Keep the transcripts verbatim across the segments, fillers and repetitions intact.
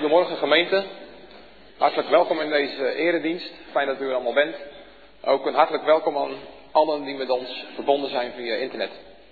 Goedemorgen gemeente. Hartelijk welkom in deze eredienst. Fijn dat u er allemaal bent. Ook een hartelijk welkom aan allen die met ons verbonden zijn via internet.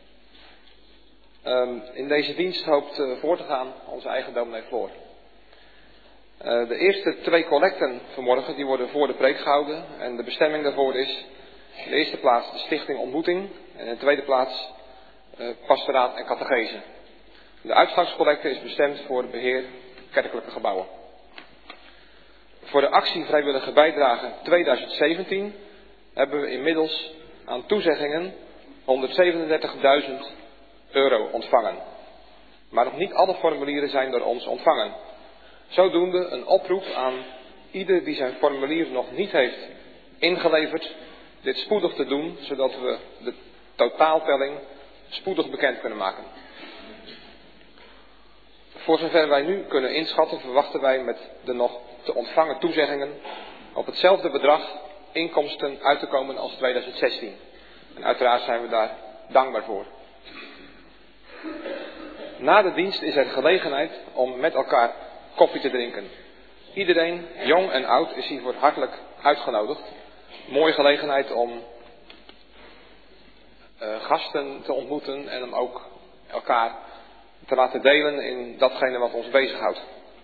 Um, in deze dienst hoopt uh, voor te gaan onze eigen dominee Floor. Uh, de eerste twee collecten vanmorgen die worden voor de preek gehouden. En de bestemming daarvoor is in de eerste plaats de Stichting Ontmoeting. En in de tweede plaats uh, pastoraat en catechese. De uitgangscollecte is bestemd voor het beheer kerkelijke gebouwen. Voor de actie vrijwillige bijdrage tweeduizend zeventien hebben we inmiddels aan toezeggingen honderdzevenendertigduizend euro ontvangen. Maar nog niet alle formulieren zijn door ons ontvangen. Zodoende een oproep aan ieder die zijn formulier nog niet heeft ingeleverd, dit spoedig te doen, zodat we de totaaltelling spoedig bekend kunnen maken. Voor zover wij nu kunnen inschatten, verwachten wij met de nog te ontvangen toezeggingen op hetzelfde bedrag inkomsten uit te komen als tweeduizend zestien. En uiteraard zijn we daar dankbaar voor. Na de dienst is er gelegenheid om met elkaar koffie te drinken. Iedereen, jong en oud, is hiervoor hartelijk uitgenodigd. Mooie gelegenheid om uh, gasten te ontmoeten en om ook elkaar te laten delen in datgene wat ons bezighoudt.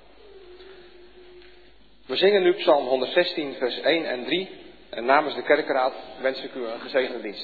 We zingen nu Psalm honderdzestien vers één en drie en namens de kerkenraad wens ik u een gezegende dienst.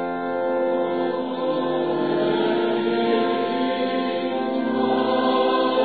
Oh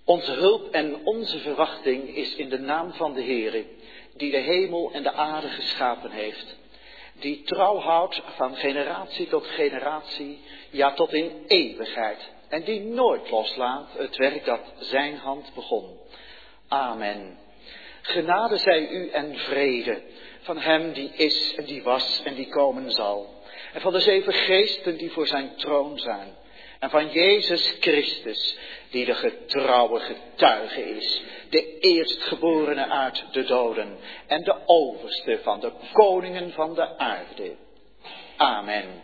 Onze hulp en onze verwachting is in de naam van de Heere, die de hemel en de aarde geschapen heeft. Die trouw houdt van generatie tot generatie, ja tot in eeuwigheid. En die nooit loslaat het werk dat zijn hand begon. Amen. Genade zij u en vrede van hem die is en die was en die komen zal. En van de zeven geesten die voor zijn troon zijn. En van Jezus Christus, die de getrouwe getuige is, de eerstgeborene uit de doden en de overste van de koningen van de aarde. Amen.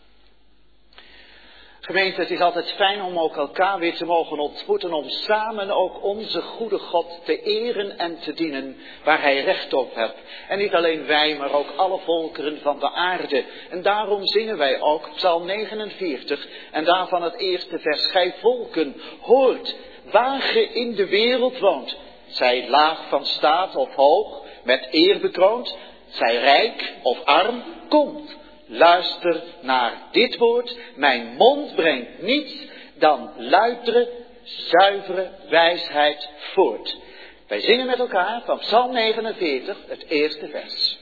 Gemeente, het is altijd fijn om ook elkaar weer te mogen ontmoeten, om samen ook onze goede God te eren en te dienen, waar hij recht op hebt. En niet alleen wij, maar ook alle volkeren van de aarde. En daarom zingen wij ook Psalm negenenveertig en daarvan het eerste vers. Gij volken, hoort, waar ge in de wereld woont. Zij laag van staat of hoog, met eer bekroond, zij rijk of arm, komt. Luister naar dit woord, mijn mond brengt niets dan luidere, zuivere wijsheid voort. Wij zingen met elkaar van Psalm negenenveertig, het eerste vers.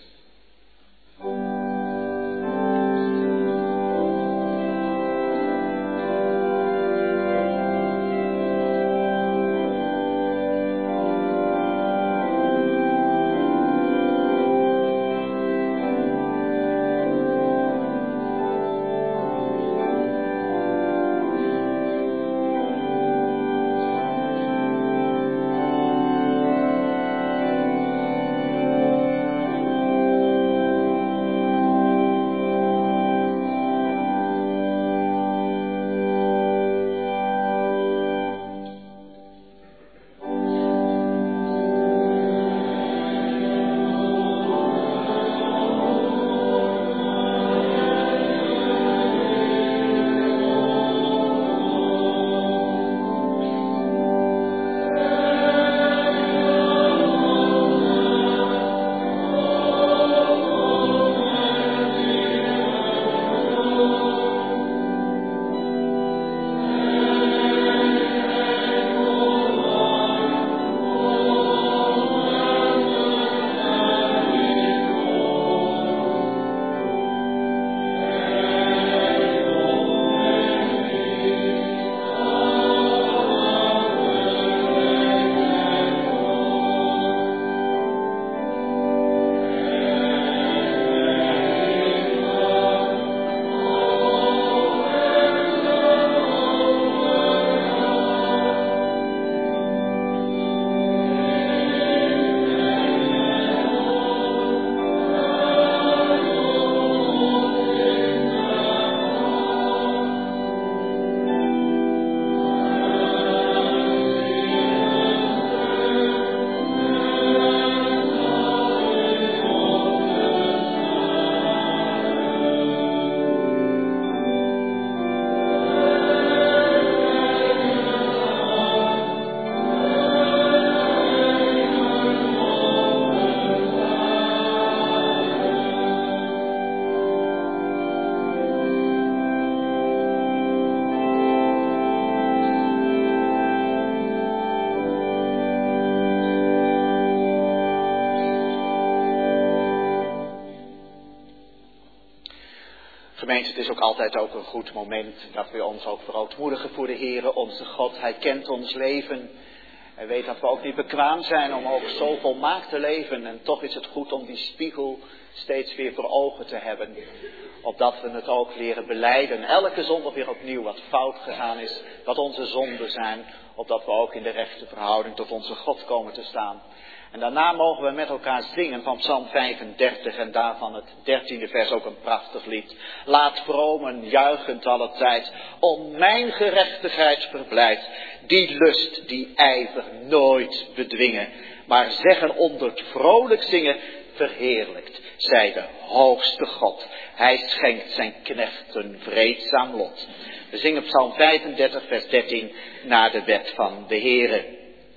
Gemeente, het is ook altijd ook een goed moment dat we ons ook verootmoedigen voor de Heere, onze God. Hij kent ons leven. Hij weet dat we ook niet bekwaam zijn om ook zo volmaakt te leven. En toch is het goed om die spiegel steeds weer voor ogen te hebben. Opdat we het ook leren belijden. Elke zondag weer opnieuw wat fout gegaan is. Wat onze zonden zijn. Opdat we ook in de rechte verhouding tot onze God komen te staan. En daarna mogen we met elkaar zingen van Psalm vijfendertig en daarvan het dertiende vers, ook een prachtig lied. Laat vromen juichend alle tijd, om mijn gerechtigheid verblijd. Die lust, die ijver nooit bedwingen, maar zeggen onder het vrolijk zingen, verheerlijkt zij de hoogste God. Hij schenkt zijn knechten vreedzaam lot. We zingen Psalm vijfendertig vers dertien naar de wet van de Heere.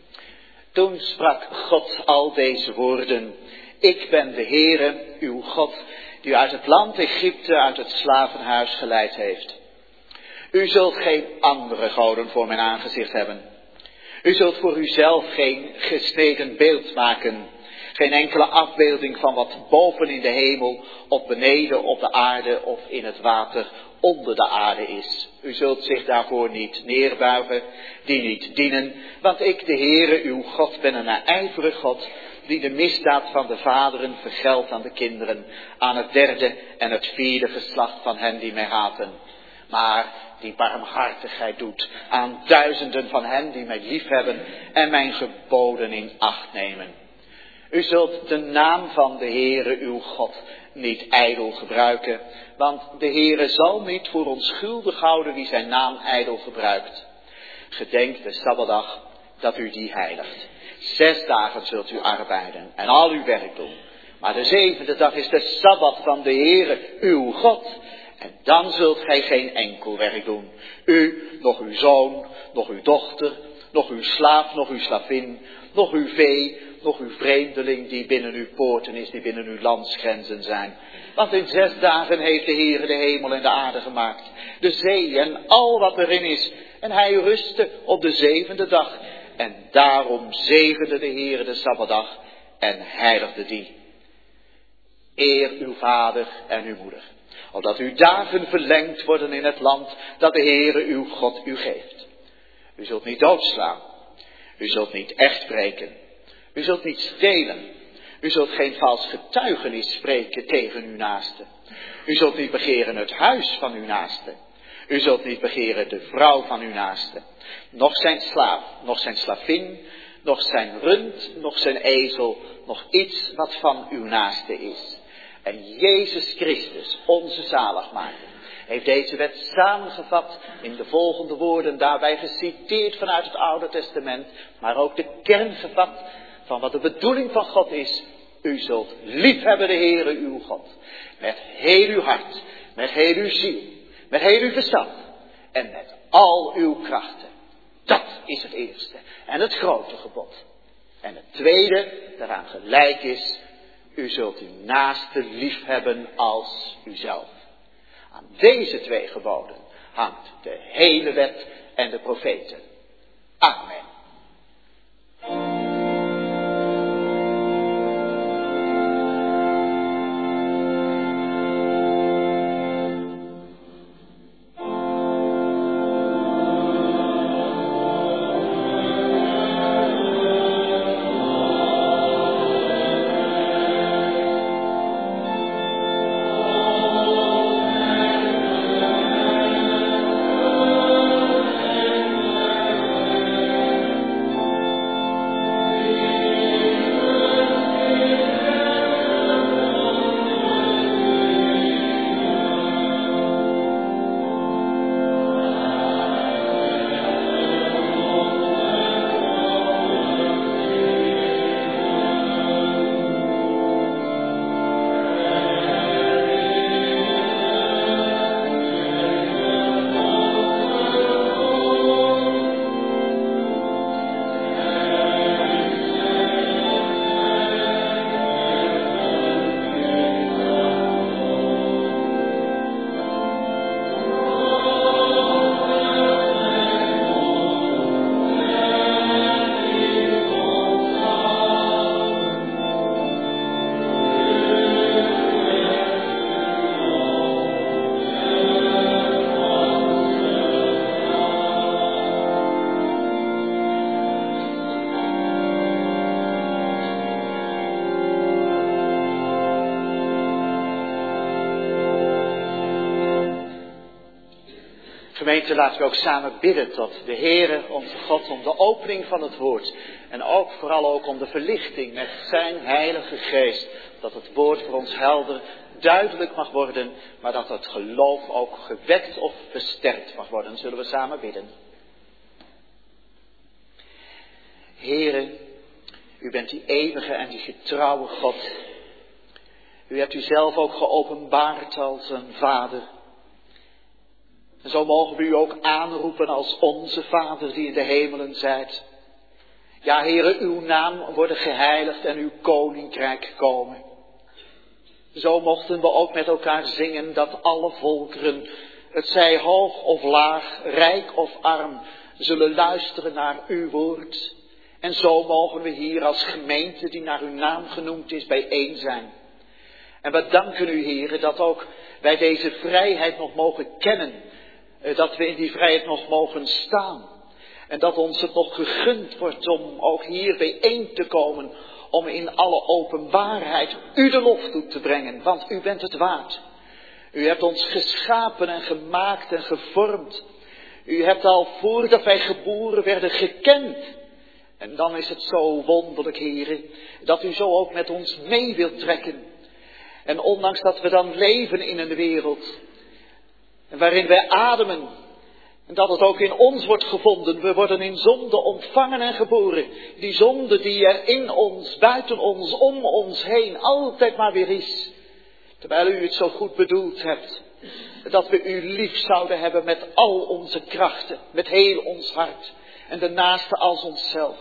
Toen sprak God al deze woorden. Ik ben de Heere, uw God, die u uit het land Egypte, uit het slavenhuis geleid heeft. U zult geen andere goden voor mijn aangezicht hebben. U zult voor uzelf geen gesneden beeld maken. Geen enkele afbeelding van wat boven in de hemel, of beneden op de aarde of in het water onder de aarde is. U zult zich daarvoor niet neerbuigen, die niet dienen, want ik, de Heere, uw God, ben een naijverig God, die de misdaad van de vaderen vergeldt aan de kinderen, aan het derde en het vierde geslacht van hen die mij haten. Maar die barmhartigheid doet aan duizenden van hen die mij liefhebben en mijn geboden in acht nemen. U zult de naam van de Heere uw God niet ijdel gebruiken, want de Heere zal niet voor onschuldig houden wie zijn naam ijdel gebruikt. Gedenk de Sabbatdag dat u die heiligt. Zes dagen zult u arbeiden en al uw werk doen. Maar de zevende dag is de Sabbat van de Heere uw God. En dan zult gij geen enkel werk doen. U, nog uw zoon, nog uw dochter, nog uw slaaf, nog uw slavin, nog uw vee, nog uw vreemdeling die binnen uw poorten is, die binnen uw landsgrenzen zijn. Want in zes dagen heeft de Heere de hemel en de aarde gemaakt, de zee en al wat erin is. En hij rustte op de zevende dag. En daarom zegende de Heere de Sabbatdag en heiligde die. Eer uw vader en uw moeder, opdat uw dagen verlengd worden in het land dat de Heere uw God u geeft. U zult niet doodslaan. U zult niet echt breken. U zult niet stelen. U zult geen vals getuigenis spreken tegen uw naaste. U zult niet begeren het huis van uw naaste. U zult niet begeren de vrouw van uw naaste. Nog zijn slaaf, nog zijn slavin, nog zijn rund, nog zijn ezel, nog iets wat van uw naaste is. En Jezus Christus, onze zaligmaker, heeft deze wet samengevat in de volgende woorden, daarbij geciteerd vanuit het Oude Testament, maar ook de kern gevat van wat de bedoeling van God is. U zult liefhebben de Heere uw God, met heel uw hart, met heel uw ziel, met heel uw verstand en met al uw krachten. Dat is het eerste en het grote gebod. En het tweede, daaraan gelijk is, u zult uw naaste liefhebben als uzelf. Aan deze twee geboden hangt de hele wet en de profeten. Amen. Gemeente, laten we ook samen bidden tot de Heere, onze God, om de opening van het woord. En ook vooral ook om de verlichting met zijn heilige geest. Dat het woord voor ons helder, duidelijk mag worden, maar dat het geloof ook gewekt of versterkt mag worden. Zullen we samen bidden. Heere, u bent die eeuwige en die getrouwe God. U hebt uzelf ook geopenbaard als een vader. En zo mogen we u ook aanroepen als onze Vader die in de hemelen zijt. Ja, Heere, uw naam worden geheiligd en uw koninkrijk komen. Zo mochten we ook met elkaar zingen dat alle volkeren, het zij hoog of laag, rijk of arm, zullen luisteren naar uw woord. En zo mogen we hier als gemeente die naar uw naam genoemd is bijeen zijn. En we danken u, Heere, dat ook wij deze vrijheid nog mogen kennen. Dat we in die vrijheid nog mogen staan. En dat ons het nog gegund wordt om ook hier bijeen te komen. Om in alle openbaarheid u de lof toe te brengen. Want u bent het waard. U hebt ons geschapen en gemaakt en gevormd. U hebt al voordat wij geboren werden gekend. En dan is het zo wonderlijk, Heere, dat u zo ook met ons mee wilt trekken. En ondanks dat we dan leven in een wereld waarin wij ademen, en dat het ook in ons wordt gevonden, we worden in zonde ontvangen en geboren. Die zonde die er in ons, buiten ons, om ons heen altijd maar weer is. Terwijl u het zo goed bedoeld hebt, dat we u lief zouden hebben met al onze krachten, met heel ons hart en de naaste als onszelf.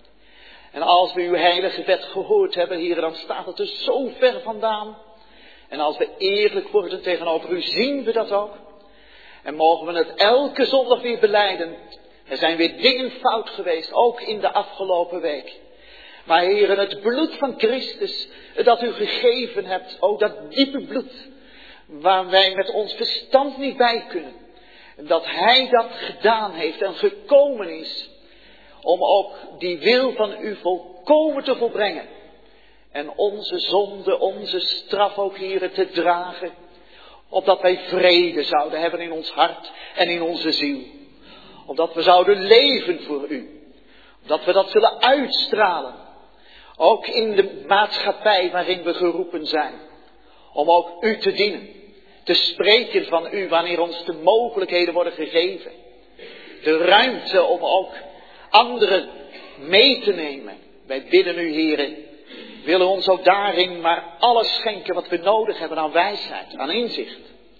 En als we uw heilige wet gehoord hebben, Heer, dan staat het er zo ver vandaan. En als we eerlijk worden tegenover u, zien we dat ook. En mogen we het elke zondag weer belijden. Er zijn weer dingen fout geweest, ook in de afgelopen week. Maar Heer, het bloed van Christus dat u gegeven hebt, ook dat diepe bloed, waar wij met ons verstand niet bij kunnen. Dat hij dat gedaan heeft en gekomen is om ook die wil van u volkomen te volbrengen. En onze zonde, onze straf ook, Heer, te dragen. Opdat wij vrede zouden hebben in ons hart en in onze ziel. Opdat we zouden leven voor u. Opdat we dat zullen uitstralen. Ook in de maatschappij waarin we geroepen zijn. Om ook u te dienen. Te spreken van u wanneer ons de mogelijkheden worden gegeven. De ruimte om ook anderen mee te nemen. Wij bidden u, Heere, willen ons ook daarin maar alles schenken wat we nodig hebben aan wijsheid, aan inzicht.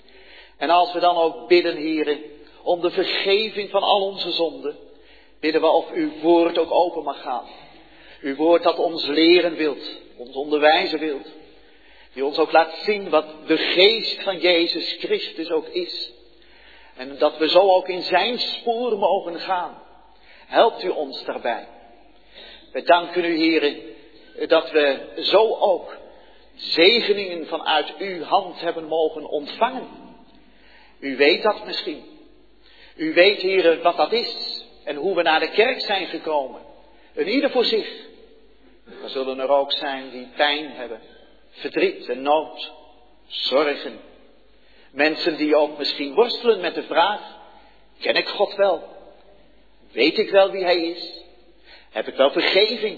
En als we dan ook bidden, Heere, om de vergeving van al onze zonden, bidden we of uw woord ook open mag gaan. Uw woord dat ons leren wilt, ons onderwijzen wilt. Die ons ook laat zien wat de geest van Jezus Christus ook is. En dat we zo ook in zijn spoor mogen gaan. Helpt u ons daarbij. We danken u, Heere, dat we zo ook zegeningen vanuit uw hand hebben mogen ontvangen. U weet dat misschien. U weet, Heere, wat dat is en hoe we naar de kerk zijn gekomen. En ieder voor zich. Er zullen er ook zijn die pijn hebben, verdriet en nood, zorgen. Mensen die ook misschien worstelen met de vraag, ken ik God wel? Weet ik wel wie hij is? Heb ik wel vergeving?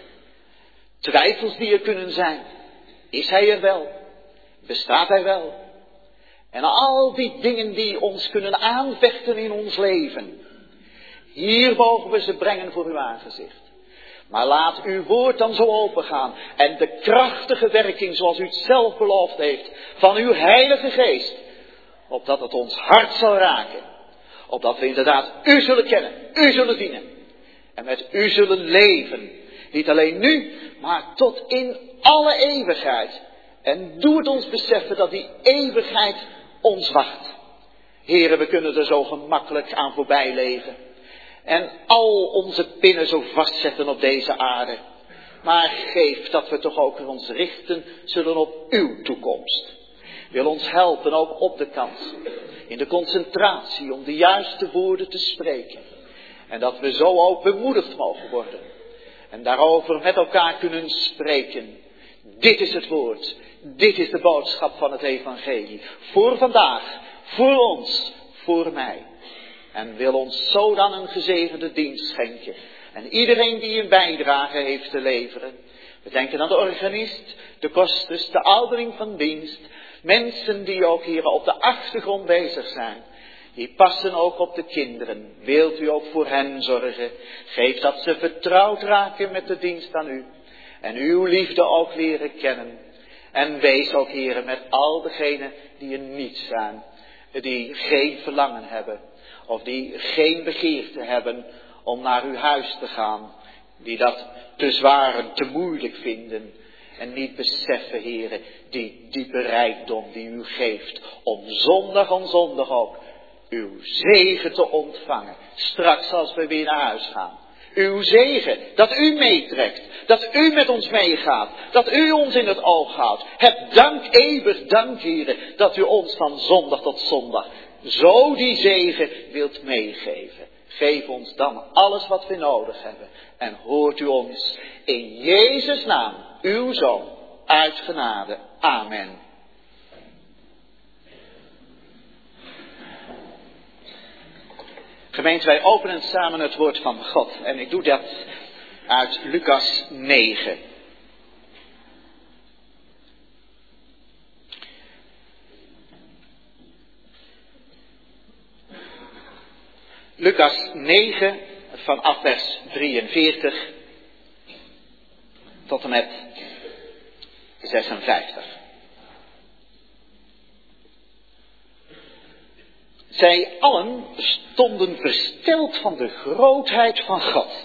Twijfels die er kunnen zijn. Is hij er wel? Bestaat hij wel? En al die dingen die ons kunnen aanvechten in ons leven. Hier mogen we ze brengen voor uw aangezicht. Maar laat uw woord dan zo opengaan. En de krachtige werking zoals u het zelf beloofd heeft. Van uw heilige geest. Opdat het ons hart zal raken. Opdat we inderdaad u zullen kennen. U zullen dienen. En met u zullen leven. Niet alleen nu, maar tot in alle eeuwigheid. En doe het ons beseffen dat die eeuwigheid ons wacht. Heren, we kunnen er zo gemakkelijk aan voorbij leven. En al onze pinnen zo vastzetten op deze aarde. Maar geef dat we toch ook ons richten zullen op uw toekomst. Wil ons helpen ook op de kans. In de concentratie om de juiste woorden te spreken. En dat we zo ook bemoedigd mogen worden. En daarover met elkaar kunnen spreken. Dit is het woord. Dit is de boodschap van het evangelie. Voor vandaag. Voor ons. Voor mij. En wil ons zo dan een gezegende dienst schenken. En iedereen die een bijdrage heeft te leveren. We denken aan de organist, de kosters, de oudering van dienst. Mensen die ook hier op de achtergrond bezig zijn. Die passen ook op de kinderen. Wilt u ook voor hen zorgen. Geef dat ze vertrouwd raken met de dienst aan u. En uw liefde ook leren kennen. En wees ook, heren, met al degenen die er niet zijn. Die geen verlangen hebben. Of die geen begeerte hebben om naar uw huis te gaan. Die dat te zwaar en te moeilijk vinden. En niet beseffen, heren, die diepe rijkdom die u geeft. Om zondag om zondag ook uw zegen te ontvangen. Straks als we weer naar huis gaan. Uw zegen, dat u meetrekt, dat u met ons meegaat, dat u ons in het oog houdt. Heb dank, eeuwig dank, Heere, dat u ons van zondag tot zondag zo die zegen wilt meegeven. Geef ons dan alles wat we nodig hebben en hoort u ons in Jezus' naam, uw Zoon, uit genade. Amen. Gemeente, wij openen samen het woord van God. En ik doe dat uit Lucas negen. Lucas negen vanaf vers drieënveertig tot en met zesenvijftig. Zij allen stonden versteld van de grootheid van God.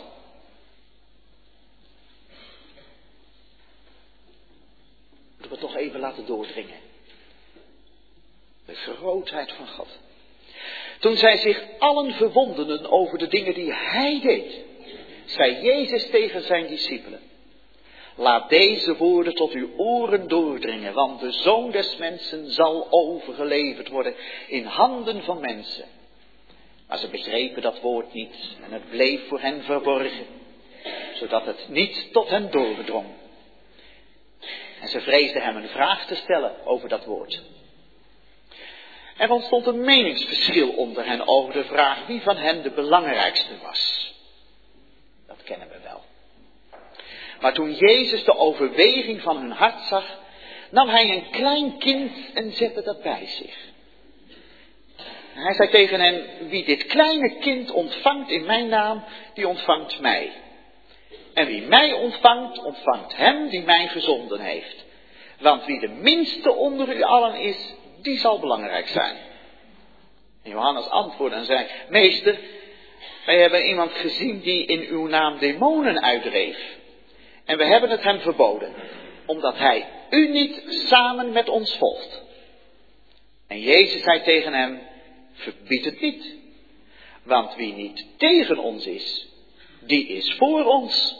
Moeten we toch even laten doordringen. De grootheid van God. Toen zij zich allen verwonderden over de dingen die hij deed, zei Jezus tegen zijn discipelen: laat deze woorden tot uw oren doordringen, want de Zoon des Mensen zal overgeleverd worden in handen van mensen. Maar ze begrepen dat woord niet en het bleef voor hen verborgen, zodat het niet tot hen doordrong. En ze vreesden hem een vraag te stellen over dat woord. Er ontstond een meningsverschil onder hen over de vraag wie van hen de belangrijkste was. Dat kennen we wel. Maar toen Jezus de overweging van hun hart zag, nam hij een klein kind en zette dat bij zich. En hij zei tegen hen: wie dit kleine kind ontvangt in mijn naam, die ontvangt mij. En wie mij ontvangt, ontvangt hem die mij gezonden heeft. Want wie de minste onder u allen is, die zal belangrijk zijn. En Johannes antwoordde en zei: meester, wij hebben iemand gezien die in uw naam demonen uitdreef. En we hebben het hem verboden, omdat hij u niet samen met ons volgt. En Jezus zei tegen hem: verbied het niet. Want wie niet tegen ons is, die is voor ons.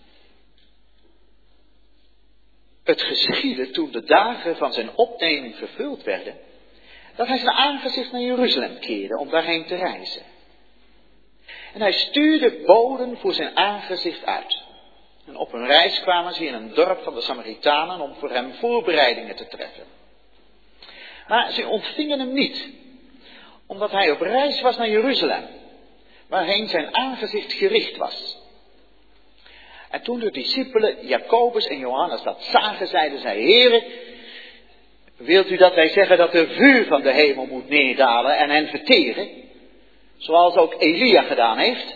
Het geschiedde toen de dagen van zijn opneming vervuld werden, dat hij zijn aangezicht naar Jeruzalem keerde om daarheen te reizen. En hij stuurde boden voor zijn aangezicht uit. En op hun reis kwamen ze in een dorp van de Samaritanen om voor hem voorbereidingen te treffen. Maar ze ontvingen hem niet, omdat hij op reis was naar Jeruzalem, waarheen zijn aangezicht gericht was. En toen de discipelen Jacobus en Johannes dat zagen, zeiden zij: Heere, wilt u dat wij zeggen dat er vuur van de hemel moet neerdalen en hen verteren, zoals ook Elia gedaan heeft?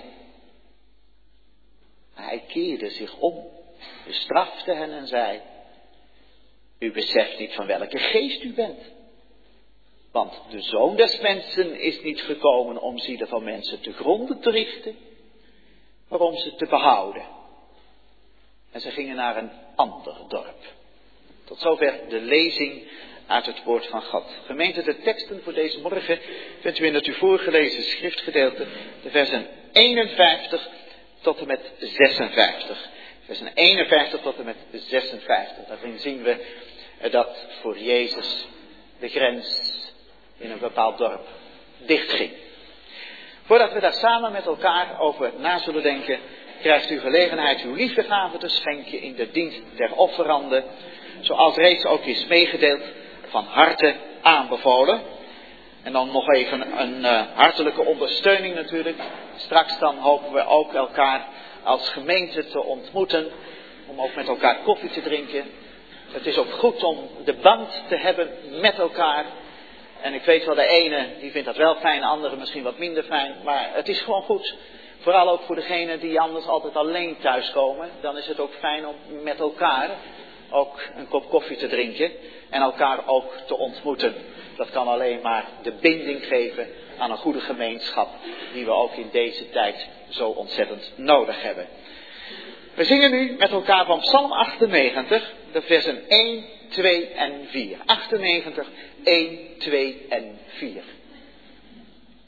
Hij keerde zich om, bestrafte hen en zei: u beseft niet van welke geest u bent. Want de Zoon des Mensen is niet gekomen om zielen van mensen te gronden te richten, maar om ze te behouden. En ze gingen naar een ander dorp. Tot zover de lezing uit het woord van God. Gemeente, de teksten voor deze morgen vindt u in het u voorgelezen schriftgedeelte, de versen eenenvijftig tot en met zesenvijftig. Versen eenenvijftig tot en met zesenvijftig. Daarin zien we dat voor Jezus de grens in een bepaald dorp dichtging. Voordat we daar samen met elkaar over na zullen denken, krijgt u gelegenheid uw liefdegave te schenken in de dienst der offeranden, zoals reeds ook is meegedeeld, van harte aanbevolen. En dan nog even een uh, hartelijke ondersteuning natuurlijk. Straks dan hopen we ook elkaar als gemeente te ontmoeten, om ook met elkaar koffie te drinken. Het is ook goed om de band te hebben met elkaar. En ik weet wel, de ene die vindt dat wel fijn, de andere misschien wat minder fijn. Maar het is gewoon goed. Vooral ook voor degenen die anders altijd alleen thuiskomen. Dan is het ook fijn om met elkaar ook een kop koffie te drinken. En elkaar ook te ontmoeten. Dat kan alleen maar de binding geven aan een goede gemeenschap. Die we ook in deze tijd zo ontzettend nodig hebben. We zingen nu met elkaar van Psalm achtennegentig. De versen één, twee en vier. achtennegentig, één, twee en vier.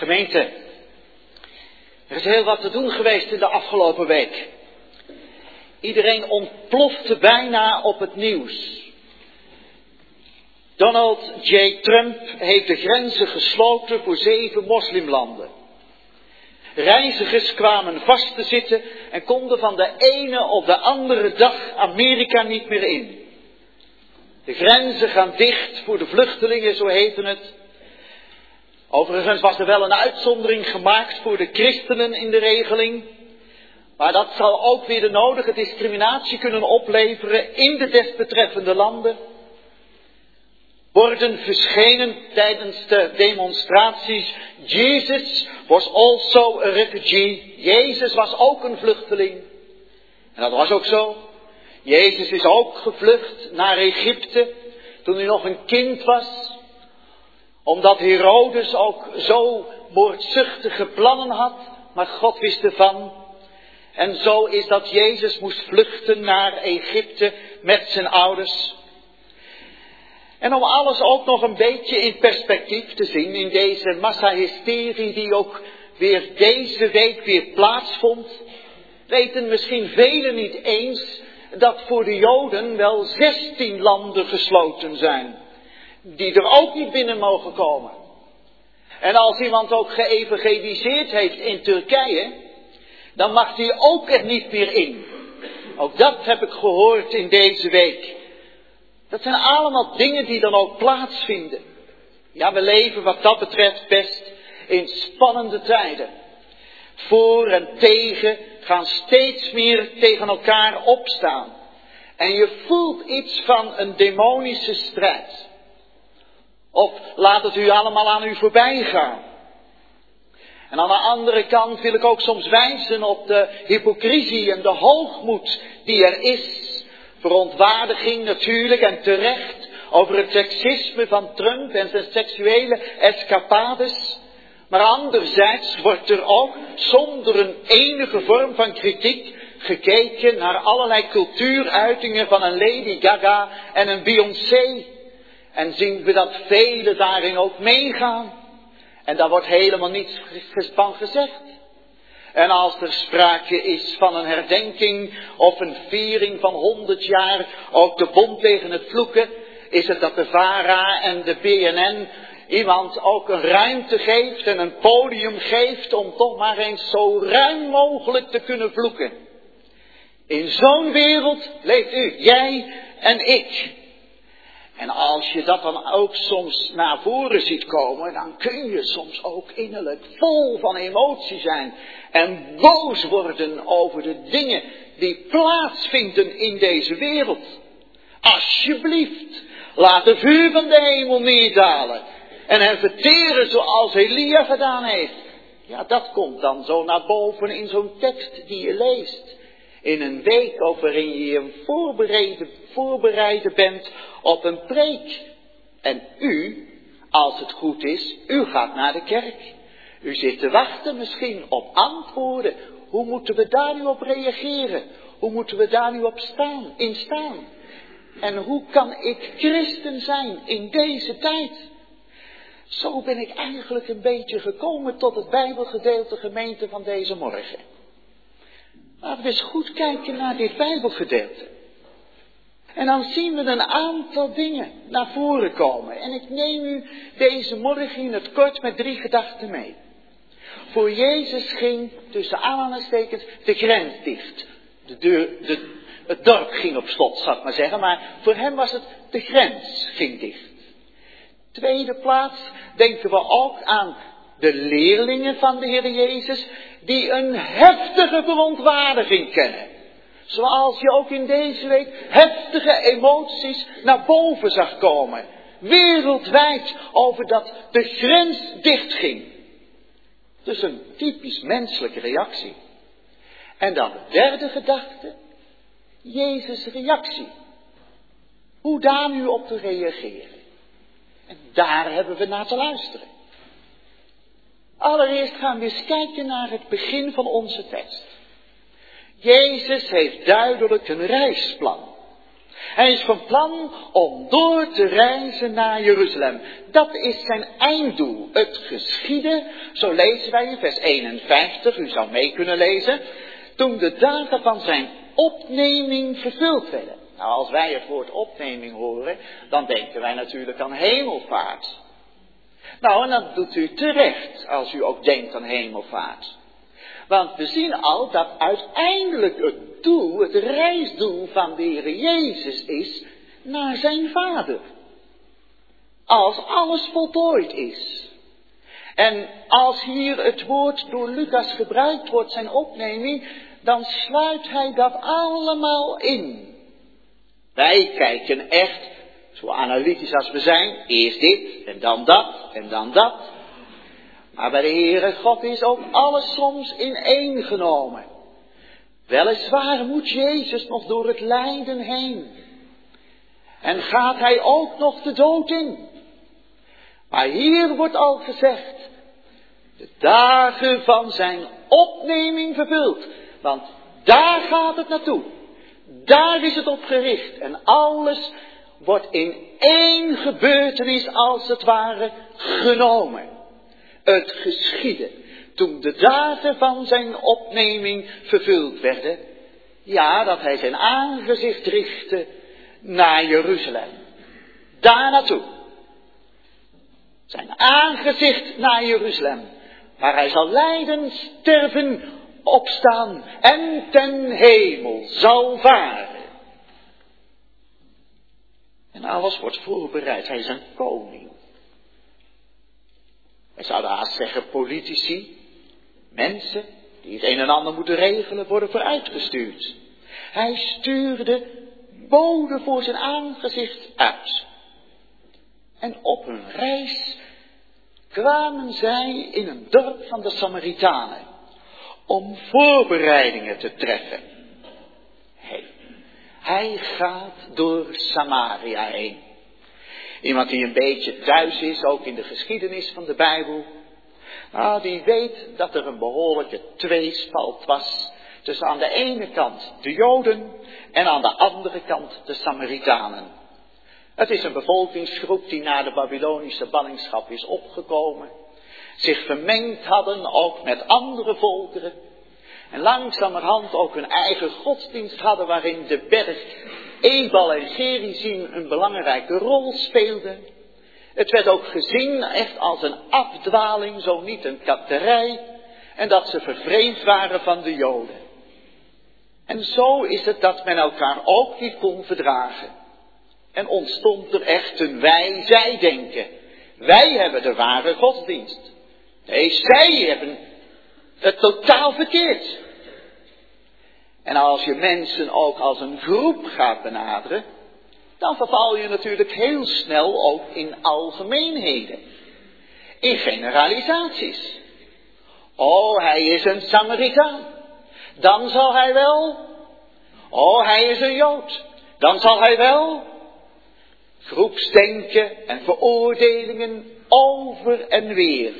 Gemeente, er is heel wat te doen geweest in de afgelopen week. Iedereen ontplofte bijna op het nieuws. Donald J. Trump heeft de grenzen gesloten voor zeven moslimlanden. Reizigers kwamen vast te zitten en konden van de ene op de andere dag Amerika niet meer in. De grenzen gaan dicht voor de vluchtelingen, zo heette het. Overigens was er wel een uitzondering gemaakt voor de christenen in de regeling. Maar dat zal ook weer de nodige discriminatie kunnen opleveren in de desbetreffende landen. Worden verschenen tijdens de demonstraties. Jesus was also a refugee. Jezus was ook een vluchteling. En dat was ook zo. Jezus is ook gevlucht naar Egypte toen hij nog een kind was. Omdat Herodes ook zo moordzuchtige plannen had. Maar God wist ervan. En zo is dat Jezus moest vluchten naar Egypte met zijn ouders. En om alles ook nog een beetje in perspectief te zien in deze massahysterie die ook weer deze week weer plaatsvond, weten misschien velen niet eens dat voor de Joden wel zestien landen gesloten zijn, die er ook niet binnen mogen komen. En als iemand ook geëvangeliseerd heeft in Turkije, dan mag hij ook er niet meer in. Ook dat heb ik gehoord in deze week. Dat zijn allemaal dingen die dan ook plaatsvinden. Ja, we leven wat dat betreft best in spannende tijden. Voor en tegen gaan steeds meer tegen elkaar opstaan. En je voelt iets van een demonische strijd. Of laat het u allemaal aan u voorbij gaan. En aan de andere kant wil ik ook soms wijzen op de hypocrisie en de hoogmoed die er is. Verontwaardiging natuurlijk en terecht over het seksisme van Trump en zijn seksuele escapades. Maar anderzijds wordt er ook zonder een enige vorm van kritiek gekeken naar allerlei cultuuruitingen van een Lady Gaga en een Beyoncé. En zien we dat velen daarin ook meegaan. En daar wordt helemaal niets van gezegd. En als er sprake is van een herdenking of een viering van honderd jaar, ook de Bond tegen het vloeken, is het dat de VARA en de B N N iemand ook een ruimte geeft en een podium geeft om toch maar eens zo ruim mogelijk te kunnen vloeken. In zo'n wereld leeft u, jij en ik. En als je dat dan ook soms naar voren ziet komen, dan kun je soms ook innerlijk vol van emotie zijn. En boos worden over de dingen die plaatsvinden in deze wereld. Alsjeblieft, laat de vuur van de hemel neerdalen. En hen verteren zoals Elia gedaan heeft. Ja, dat komt dan zo naar boven in zo'n tekst die je leest. In een week ook waarin je je voorbereiden, voorbereiden bent op een preek. En u, als het goed is, u gaat naar de kerk. U zit te wachten misschien op antwoorden. Hoe moeten we daar nu op reageren? Hoe moeten we daar nu op staan, in staan? En hoe kan ik christen zijn in deze tijd? Zo ben ik eigenlijk een beetje gekomen tot het Bijbelgedeelte gemeente van deze morgen. Laten we eens goed kijken naar dit Bijbelgedeelte. En dan zien we een aantal dingen naar voren komen. En ik neem u deze morgen in het kort met drie gedachten mee. Voor Jezus ging, tussen aanhalingstekens, de grens dicht. De deur, de, het dorp ging op slot, zal ik maar zeggen. Maar voor hem was het, de grens ging dicht. Tweede plaats denken we ook aan de leerlingen van de Heer Jezus, die een heftige verontwaardiging kennen. Zoals je ook in deze week heftige emoties naar boven zag komen. Wereldwijd over dat de grens dichtging. Dus een typisch menselijke reactie. En dan de derde gedachte. Jezus' reactie. Hoe daar nu op te reageren. En daar hebben we naar te luisteren. Allereerst gaan we eens kijken naar het begin van onze tekst. Jezus heeft duidelijk een reisplan. Hij is van plan om door te reizen naar Jeruzalem. Dat is zijn einddoel. Het geschiedde, zo lezen wij in vers eenenvijftig, u zou mee kunnen lezen, toen de dagen van zijn opneming vervuld werden. Nou, als wij het woord opneming horen, dan denken wij natuurlijk aan hemelvaart. Nou, en dat doet u terecht als u ook denkt aan hemelvaart. Want we zien al dat uiteindelijk het doel, het reisdoel van de Heer Jezus is naar zijn Vader. Als alles voltooid is. En als hier het woord door Lucas gebruikt wordt, zijn opneming, dan sluit hij dat allemaal in. Wij kijken echt, zo analytisch als we zijn, eerst dit en dan dat en dan dat. Maar bij de Heere God is ook alles soms ineengenomen. Weliswaar moet Jezus nog door het lijden heen. En gaat hij ook nog de dood in. Maar hier wordt al gezegd, de dagen van zijn opneming vervuld. Want daar gaat het naartoe. Daar is het op gericht. En alles wordt in één gebeurtenis als het ware genomen. Het geschiedde toen de dagen van zijn opneming vervuld werden. Ja, dat hij zijn aangezicht richtte naar Jeruzalem. Daar naartoe. Zijn aangezicht naar Jeruzalem. Waar hij zal lijden, sterven, opstaan en ten hemel zal varen. En alles wordt voorbereid. Hij is een koning. Wij zouden haast zeggen politici, mensen die het een en ander moeten regelen, worden vooruitgestuurd. Hij stuurde boden voor zijn aangezicht uit. En op hun reis kwamen zij in een dorp van de Samaritanen om voorbereidingen te treffen. Hey, hij gaat door Samaria heen. Iemand die een beetje thuis is, ook in de geschiedenis van de Bijbel. Nou, die weet dat er een behoorlijke tweespalt was tussen aan de ene kant de Joden en aan de andere kant de Samaritanen. Het is een bevolkingsgroep die na de Babylonische ballingschap is opgekomen. Zich vermengd hadden ook met andere volkeren. En langzamerhand ook hun eigen godsdienst hadden waarin de berg Ebal en Gerizim een belangrijke rol speelden. Het werd ook gezien echt als een afdwaling, zo niet een kapterij. En dat ze vervreemd waren van de Joden. En zo is het dat men elkaar ook niet kon verdragen. En ontstond er echt een wij-zij denken. Wij hebben de ware godsdienst. Nee, zij hebben het totaal verkeerd. En als je mensen ook als een groep gaat benaderen, dan verval je natuurlijk heel snel ook in algemeenheden. In generalisaties. Oh, hij is een Samaritaan. Dan zal hij wel. Oh, hij is een Jood. Dan zal hij wel. Groepsdenken en veroordelingen over en weer.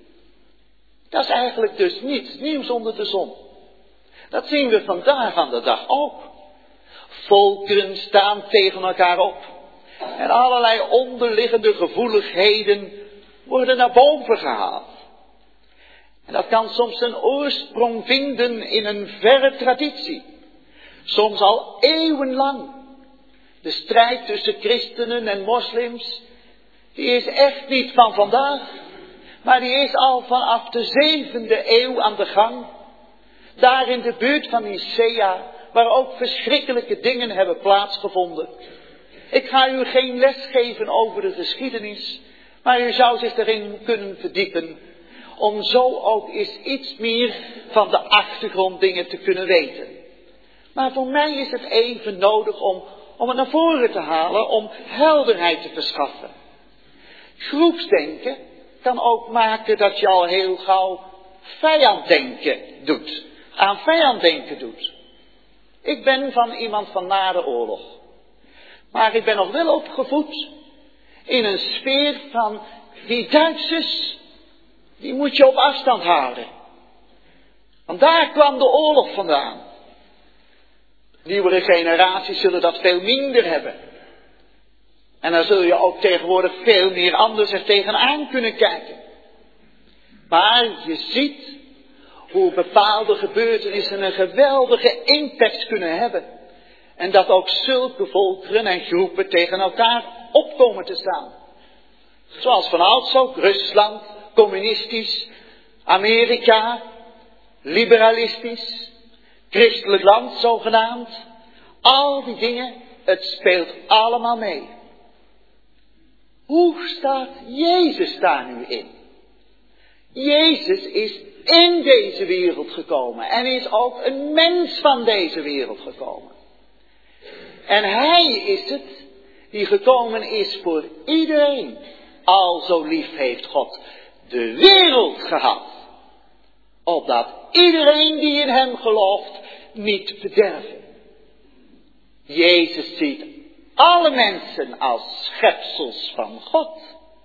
Dat is eigenlijk dus niets nieuws onder de zon. Dat zien we vandaag aan de dag ook. Volkeren staan tegen elkaar op. En allerlei onderliggende gevoeligheden worden naar boven gehaald. En dat kan soms een oorsprong vinden in een verre traditie. Soms al eeuwenlang. De strijd tussen christenen en moslims, die is echt niet van vandaag. Maar die is al vanaf de zevende eeuw aan de gang. Daar in de buurt van Nicea, waar ook verschrikkelijke dingen hebben plaatsgevonden. Ik ga u geen les geven over de geschiedenis, maar u zou zich erin kunnen verdiepen, om zo ook eens iets meer van de achtergronddingen te kunnen weten. Maar voor mij is het even nodig om, om het naar voren te halen, om helderheid te verschaffen. Groepsdenken kan ook maken dat je al heel gauw vijanddenken doet. Aan vijanddenken doet. Ik ben van iemand van na de oorlog. Maar ik ben nog wel opgevoed in een sfeer van die Duitsers, die moet je op afstand houden. Want daar kwam de oorlog vandaan. Nieuwere generaties zullen dat veel minder hebben. En dan zul je ook tegenwoordig veel meer anders er tegenaan kunnen kijken. Maar je ziet hoe bepaalde gebeurtenissen een geweldige impact kunnen hebben. En dat ook zulke volkeren en groepen tegen elkaar opkomen te staan. Zoals vanouds ook Rusland, communistisch, Amerika, liberalistisch, christelijk land zogenaamd. Al die dingen, het speelt allemaal mee. Hoe staat Jezus daar nu in? Jezus is in deze wereld gekomen en is ook een mens van deze wereld gekomen. En hij is het die gekomen is voor iedereen. Al zo lief heeft God de wereld gehad, opdat iedereen die in hem gelooft niet verderven. Jezus ziet alle mensen als schepsels van God,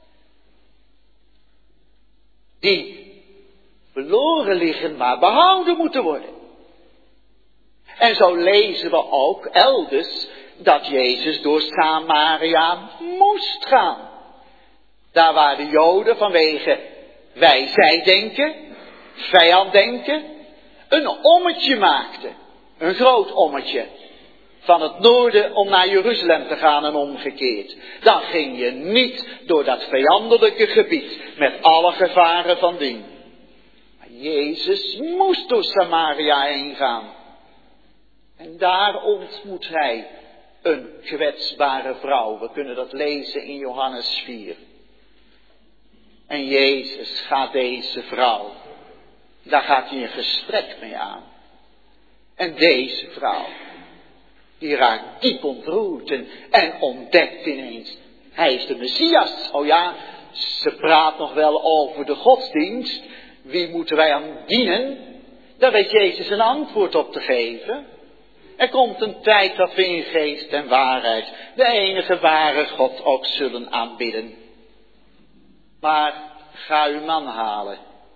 die verloren liggen, maar behouden moeten worden. En zo lezen we ook elders dat Jezus door Samaria moest gaan. Daar waar de Joden vanwege wij-zij-denken, vijanddenken, een ommetje maakten. Een groot ommetje. Van het noorden om naar Jeruzalem te gaan en omgekeerd. Dan ging je niet door dat vijandelijke gebied met alle gevaren van dien. Maar Jezus moest door Samaria heen gaan. En daar ontmoet hij een kwetsbare vrouw. We kunnen dat lezen in Johannes vier. En Jezus gaat deze vrouw, daar gaat hij een gesprek mee aan. En deze vrouw, die raakt diep ontroerd en, en ontdekt ineens, hij is de Messias. Oh ja, ze praat nog wel over de godsdienst. Wie moeten wij aan dienen? Daar weet Jezus een antwoord op te geven. Er komt een tijd dat we in geest en waarheid de enige ware God ook zullen aanbidden. Maar ga uw man halen.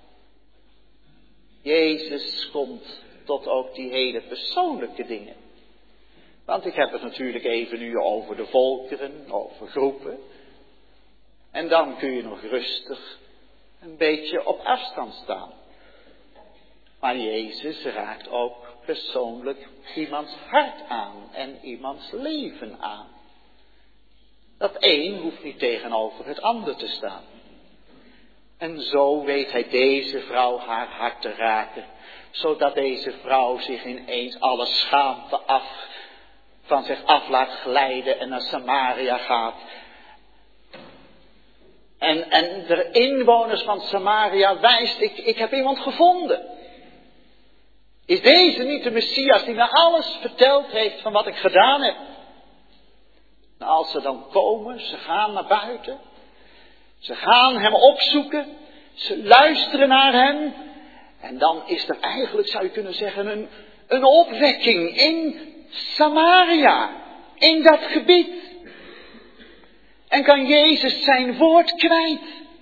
Jezus komt tot ook die hele persoonlijke dingen. Want ik heb het natuurlijk even nu over de volkeren, over groepen. En dan kun je nog rustig een beetje op afstand staan. Maar Jezus raakt ook persoonlijk iemands hart aan en iemands leven aan. Dat een hoeft niet tegenover het ander te staan. En zo weet hij deze vrouw haar hart te raken, zodat deze vrouw zich ineens alle schaamte af, van zich af laat glijden en naar Samaria gaat. En, en de inwoners van Samaria wijst, ik, ik heb iemand gevonden. Is deze niet de Messias die me alles verteld heeft van wat ik gedaan heb? En als ze dan komen, ze gaan naar buiten. Ze gaan hem opzoeken. Ze luisteren naar hem. En dan is er eigenlijk, zou je kunnen zeggen, een, een opwekking in Samaria. In dat gebied. En kan Jezus zijn woord kwijt.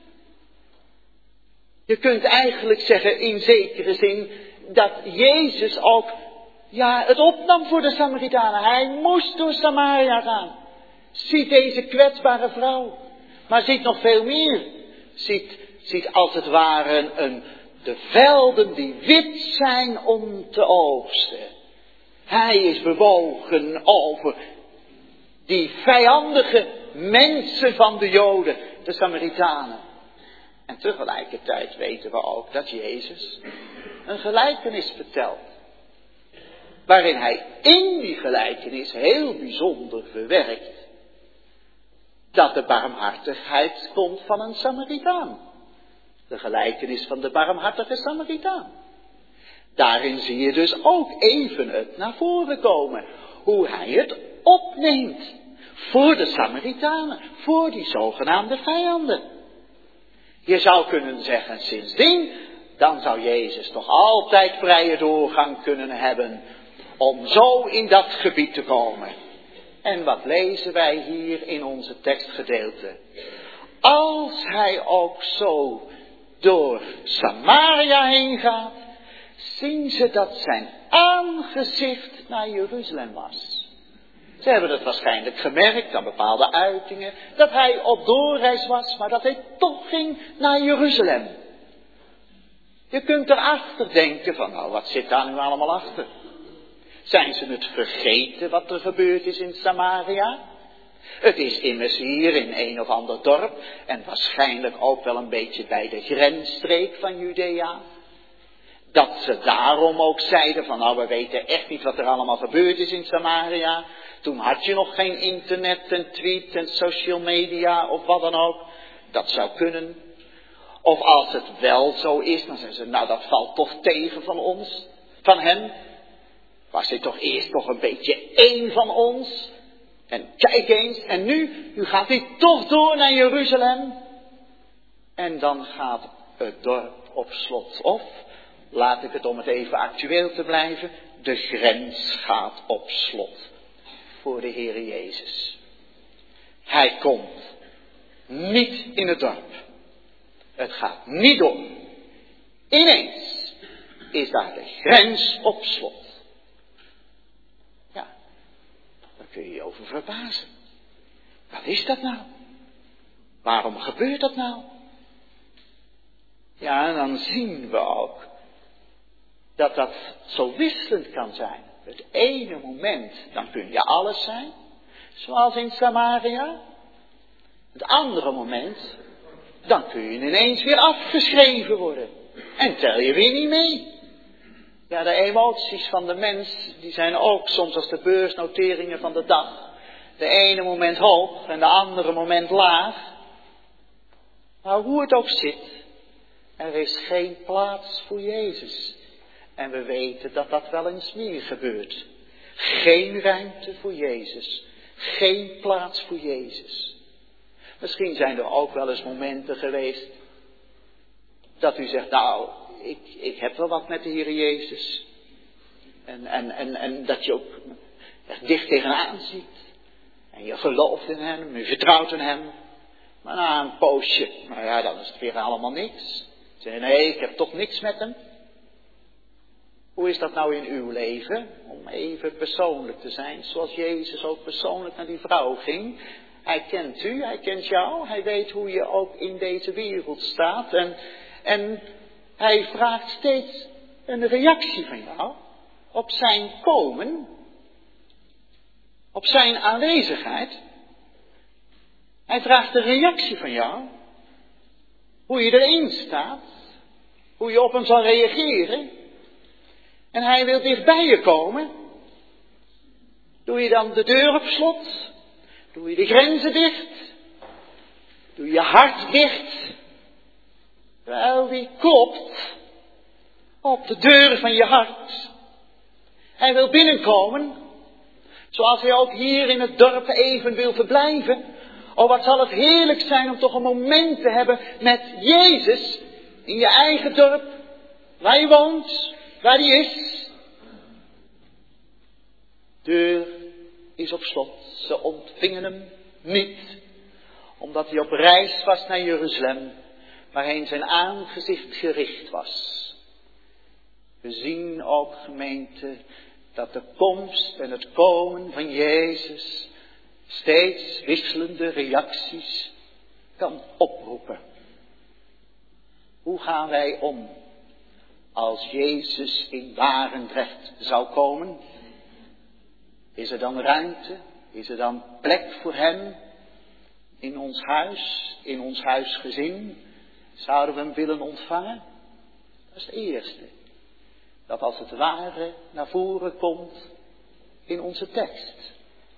Je kunt eigenlijk zeggen in zekere zin dat Jezus ook ja, het opnam voor de Samaritanen. Hij moest door Samaria gaan. Ziet deze kwetsbare vrouw. Maar ziet nog veel meer. Ziet, ziet als het ware een, de velden die wit zijn om te oogsten. Hij is bewogen over die vijandige mensen van de Joden, de Samaritanen. En tegelijkertijd weten we ook dat Jezus een gelijkenis vertelt. Waarin hij in die gelijkenis heel bijzonder verwerkt dat de barmhartigheid komt van een Samaritaan. De gelijkenis van de barmhartige Samaritaan. Daarin zie je dus ook even het naar voren komen. Hoe hij het opneemt. Voor de Samaritanen. Voor die zogenaamde vijanden. Je zou kunnen zeggen sindsdien, dan zou Jezus toch altijd vrije doorgang kunnen hebben om zo in dat gebied te komen. En wat lezen wij hier in onze tekstgedeelte? Als hij ook zo door Samaria heen gaat, zien ze dat zijn aangezicht naar Jeruzalem was. Ze hebben het waarschijnlijk gemerkt aan bepaalde uitingen, dat hij op doorreis was, maar dat hij toch ging naar Jeruzalem. Je kunt erachter denken van, nou wat zit daar nu allemaal achter? Zijn ze het vergeten wat er gebeurd is in Samaria? Het is immers hier in een of ander dorp en waarschijnlijk ook wel een beetje bij de grensstreek van Judea. Dat ze daarom ook zeiden van nou we weten echt niet wat er allemaal gebeurd is in Samaria. Toen had je nog geen internet en tweet en social media of wat dan ook. Dat zou kunnen. Of als het wel zo is, dan zeggen ze nou dat valt toch tegen van ons, van hem. Was hij toch eerst nog een beetje één van ons? En kijk eens, en nu, nu gaat hij toch door naar Jeruzalem. En dan gaat het dorp op slot. Of, laat ik het om het even actueel te blijven, de grens gaat op slot voor de Heere Jezus. Hij komt niet in het dorp. Het gaat niet door. Ineens is daar de grens op slot. Ja, daar kun je je over verbazen. Wat is dat nou? Waarom gebeurt dat nou? Ja, en dan zien we ook dat dat zo wisselend kan zijn. Het ene moment, dan kun je alles zijn, zoals in Samaria. Het andere moment, dan kun je ineens weer afgeschreven worden. En tel je weer niet mee. Ja, de emoties van de mens, die zijn ook soms als de beursnoteringen van de dag. De ene moment hoog en de andere moment laag. Maar hoe het ook zit, er is geen plaats voor Jezus. En we weten dat dat wel eens meer gebeurt. Geen ruimte voor Jezus. Geen plaats voor Jezus. Misschien zijn er ook wel eens momenten geweest dat u zegt, nou, ik, ik heb wel wat met de Heer Jezus. En, en, en, en dat je ook echt dicht tegenaan ziet. En je gelooft in hem, je vertrouwt in hem. Maar na een poosje, nou ja, dan is het weer allemaal niks. Zeg, nee, ik heb toch niks met hem. Hoe is dat nou in uw leven? Om even persoonlijk te zijn, zoals Jezus ook persoonlijk naar die vrouw ging. Hij kent u, hij kent jou, hij weet hoe je ook in deze wereld staat. En, en hij vraagt steeds een reactie van jou op zijn komen, op zijn aanwezigheid. Hij vraagt een reactie van jou, hoe je erin staat, hoe je op hem zal reageren. En hij wil dichtbij je komen. Doe je dan de deur op slot? Doe je de grenzen dicht? Doe je hart dicht? Wel, die klopt op de deuren van je hart. Hij wil binnenkomen, zoals hij ook hier in het dorp even wil verblijven. Oh, wat zal het heerlijk zijn om toch een moment te hebben met Jezus in je eigen dorp, waar je woont, waar hij is. De deur is op slot. Ze ontvingen hem niet, omdat hij op reis was naar Jeruzalem, waarheen zijn aangezicht gericht was. We zien ook, gemeente, dat de komst en het komen van Jezus steeds wisselende reacties kan oproepen. Hoe gaan wij om als Jezus in Barendrecht zou komen? Is er dan ruimte? Is er dan plek voor hem in ons huis, in ons huisgezin? Zouden we hem willen ontvangen? Dat is het eerste. Dat als het ware naar voren komt in onze tekst.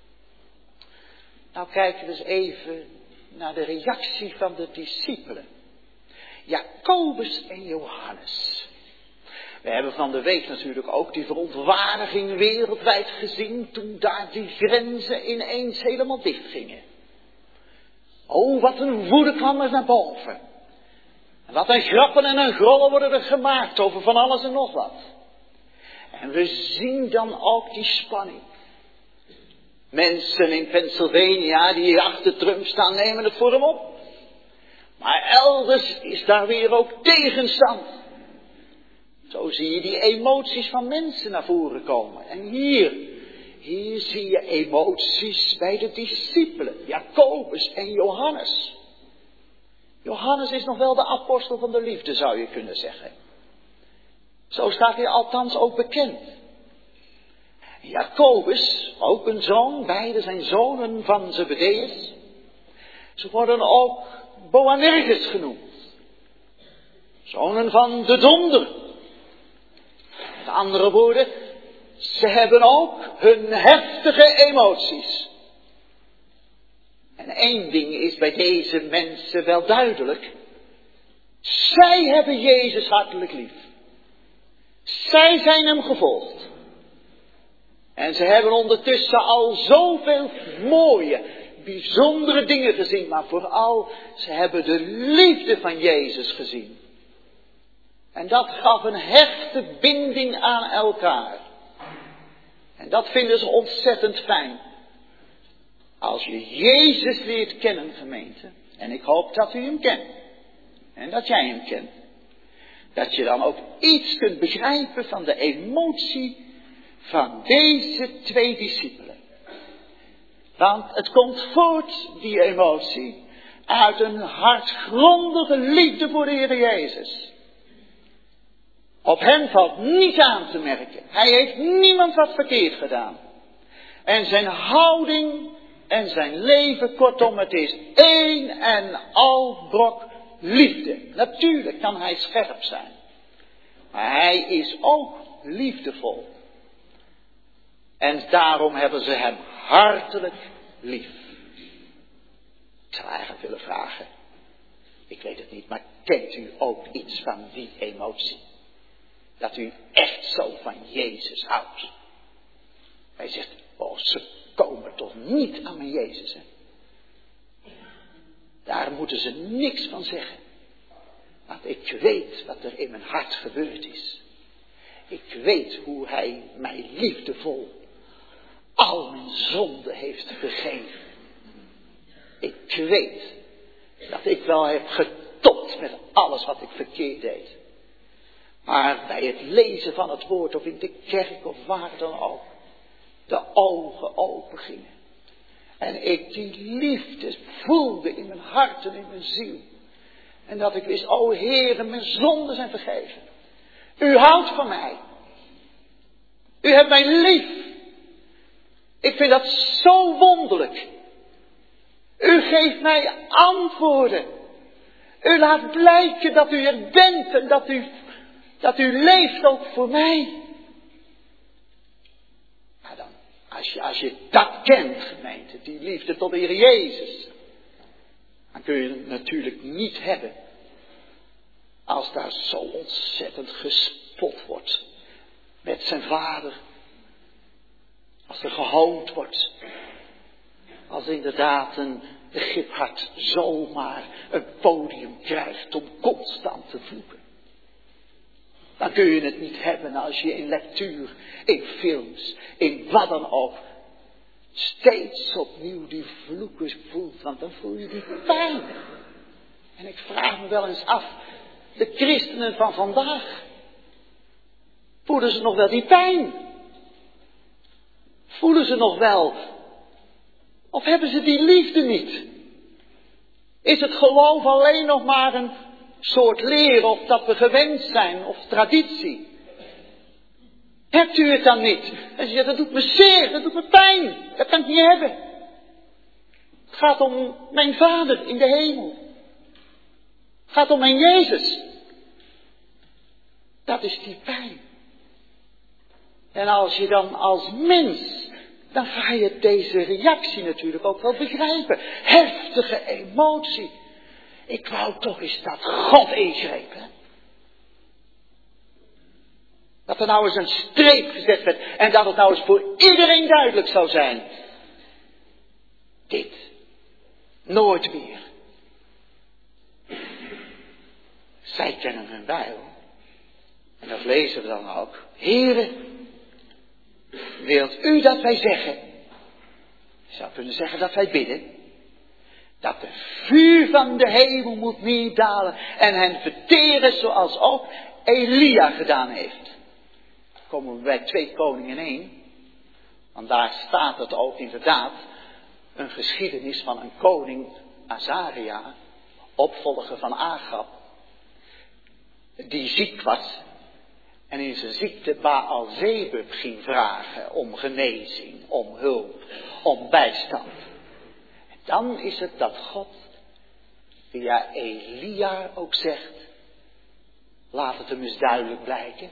Nou kijken we eens even naar de reactie van de discipelen. Jacobus en Johannes. We hebben van de week natuurlijk ook die verontwaardiging wereldwijd gezien toen daar die grenzen ineens helemaal dicht gingen. Oh, wat een woede kwam er naar boven. En wat een grappen en een grollen worden er gemaakt over van alles en nog wat. En we zien dan ook die spanning. Mensen in Pennsylvania die achter Trump staan nemen het voor hem op. Maar elders is daar weer ook tegenstand. Zo zie je die emoties van mensen naar voren komen. En hier, hier zie je emoties bij de discipelen, Jacobus en Johannes. Johannes is nog wel de apostel van de liefde, zou je kunnen zeggen. Zo staat hij althans ook bekend. Jacobus, ook een zoon, beide zijn zonen van Zebedeus. Ze worden ook Boanerges genoemd. Zonen van de donder. Met andere woorden, ze hebben ook hun heftige emoties. En één ding is bij deze mensen wel duidelijk. Zij hebben Jezus hartelijk lief. Zij zijn hem gevolgd. En ze hebben ondertussen al zoveel mooie, bijzondere dingen gezien. Maar vooral, ze hebben de liefde van Jezus gezien. En dat gaf een hechte binding aan elkaar. En dat vinden ze ontzettend fijn. Als je Jezus leert kennen, gemeente. En ik hoop dat u hem kent. En dat jij hem kent. Dat je dan ook iets kunt begrijpen van de emotie van deze twee discipelen. Want het komt voort, die emotie, uit een hartgrondige liefde voor de Heer Jezus. Op hem valt niets aan te merken. Hij heeft niemand wat verkeerd gedaan. En zijn houding en zijn leven, kortom, het is één en al brok liefde. Natuurlijk kan hij scherp zijn. Maar hij is ook liefdevol. En daarom hebben ze hem hartelijk lief. Ik zou eigenlijk willen vragen. Ik weet het niet, maar kent u ook iets van die emotie? Dat u echt zo van Jezus houdt. Hij zegt, oh, ze komen toch niet aan mijn Jezus, hè? Daar moeten ze niks van zeggen. Want ik weet wat er in mijn hart gebeurd is. Ik weet hoe hij mij liefdevol al mijn zonde heeft vergeven. Ik weet dat ik wel heb getopt met alles wat ik verkeerd deed. Maar bij het lezen van het woord of in de kerk of waar dan ook, de ogen open gingen. En ik die liefde voelde in mijn hart en in mijn ziel. En dat ik wist, o Heere, mijn zonden zijn vergeven. U houdt van mij. U hebt mij lief. Ik vind dat zo wonderlijk. U geeft mij antwoorden. U laat blijken dat u er bent en dat u, dat u leeft ook voor mij. Maar dan, als je, als je dat kent, gemeente, die liefde tot de Heer Jezus, dan kun je het natuurlijk niet hebben als daar zo ontzettend gespot wordt met zijn vader. Als er gehoond wordt. Als inderdaad een Giphart zomaar een podium krijgt om constant te vloeken. Dan kun je het niet hebben als je in lectuur, in films, in wat dan ook, steeds opnieuw die vloeken voelt. Want dan voel je die pijn. En ik vraag me wel eens af, de christenen van vandaag, voelen ze nog wel die pijn? Voelen ze nog wel? Of hebben ze die liefde niet? Is het geloof alleen nog maar een soort leer of dat we gewend zijn of traditie? Hebt u het dan niet? En ze zegt, dat doet me zeer, dat doet me pijn. Dat kan ik niet hebben. Het gaat om mijn Vader in de hemel. Het gaat om mijn Jezus. Dat is die pijn. En als je dan als mens, dan ga je deze reactie natuurlijk ook wel begrijpen. Heftige emotie. Ik wou toch eens dat God ingreep. Hè? Dat er nou eens een streep gezet werd. En dat het nou eens voor iedereen duidelijk zou zijn. Dit. Nooit meer. Zij kennen hun Bijbel. En dat lezen we dan ook. Heere, wilt u dat wij zeggen? Je zou kunnen zeggen dat wij bidden. Dat de vuur van de hemel moet neerdalen en hen verteren zoals ook Elia gedaan heeft. Komen we bij twee Koningen één. Want daar staat het ook inderdaad. Een geschiedenis van een koning Azaria. Opvolger van Agab. Die ziek was. En in zijn ziekte Baal-Zebub ging vragen om genezing, om hulp, om bijstand. En dan is het dat God via Elia ook zegt, laat het hem eens duidelijk blijken.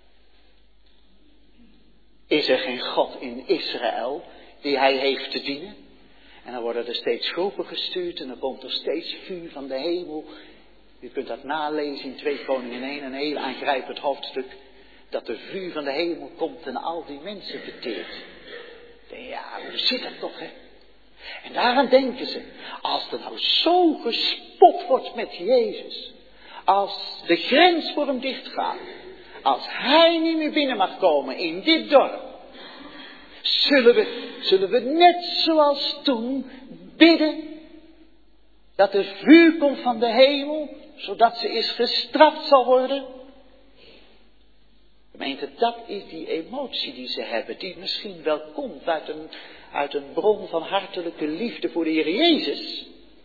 Is er geen God in Israël die hij heeft te dienen? En dan worden er steeds groepen gestuurd en dan komt er steeds vuur van de hemel. U kunt dat nalezen in twee Koningen één, een heel aangrijpend hoofdstuk. Dat de vuur van de hemel komt en al die mensen verteert. Ja, hoe zit dat toch, hè? En daaraan denken ze, als er nou zo gespot wordt met Jezus, als de grens voor hem dichtgaat, als hij niet meer binnen mag komen in dit dorp, zullen we, zullen we net zoals toen bidden dat er vuur komt van de hemel, zodat ze eens gestraft zal worden. Gemeente, dat is die emotie die ze hebben, die misschien wel komt uit een, uit een bron van hartelijke liefde voor de Heer Jezus.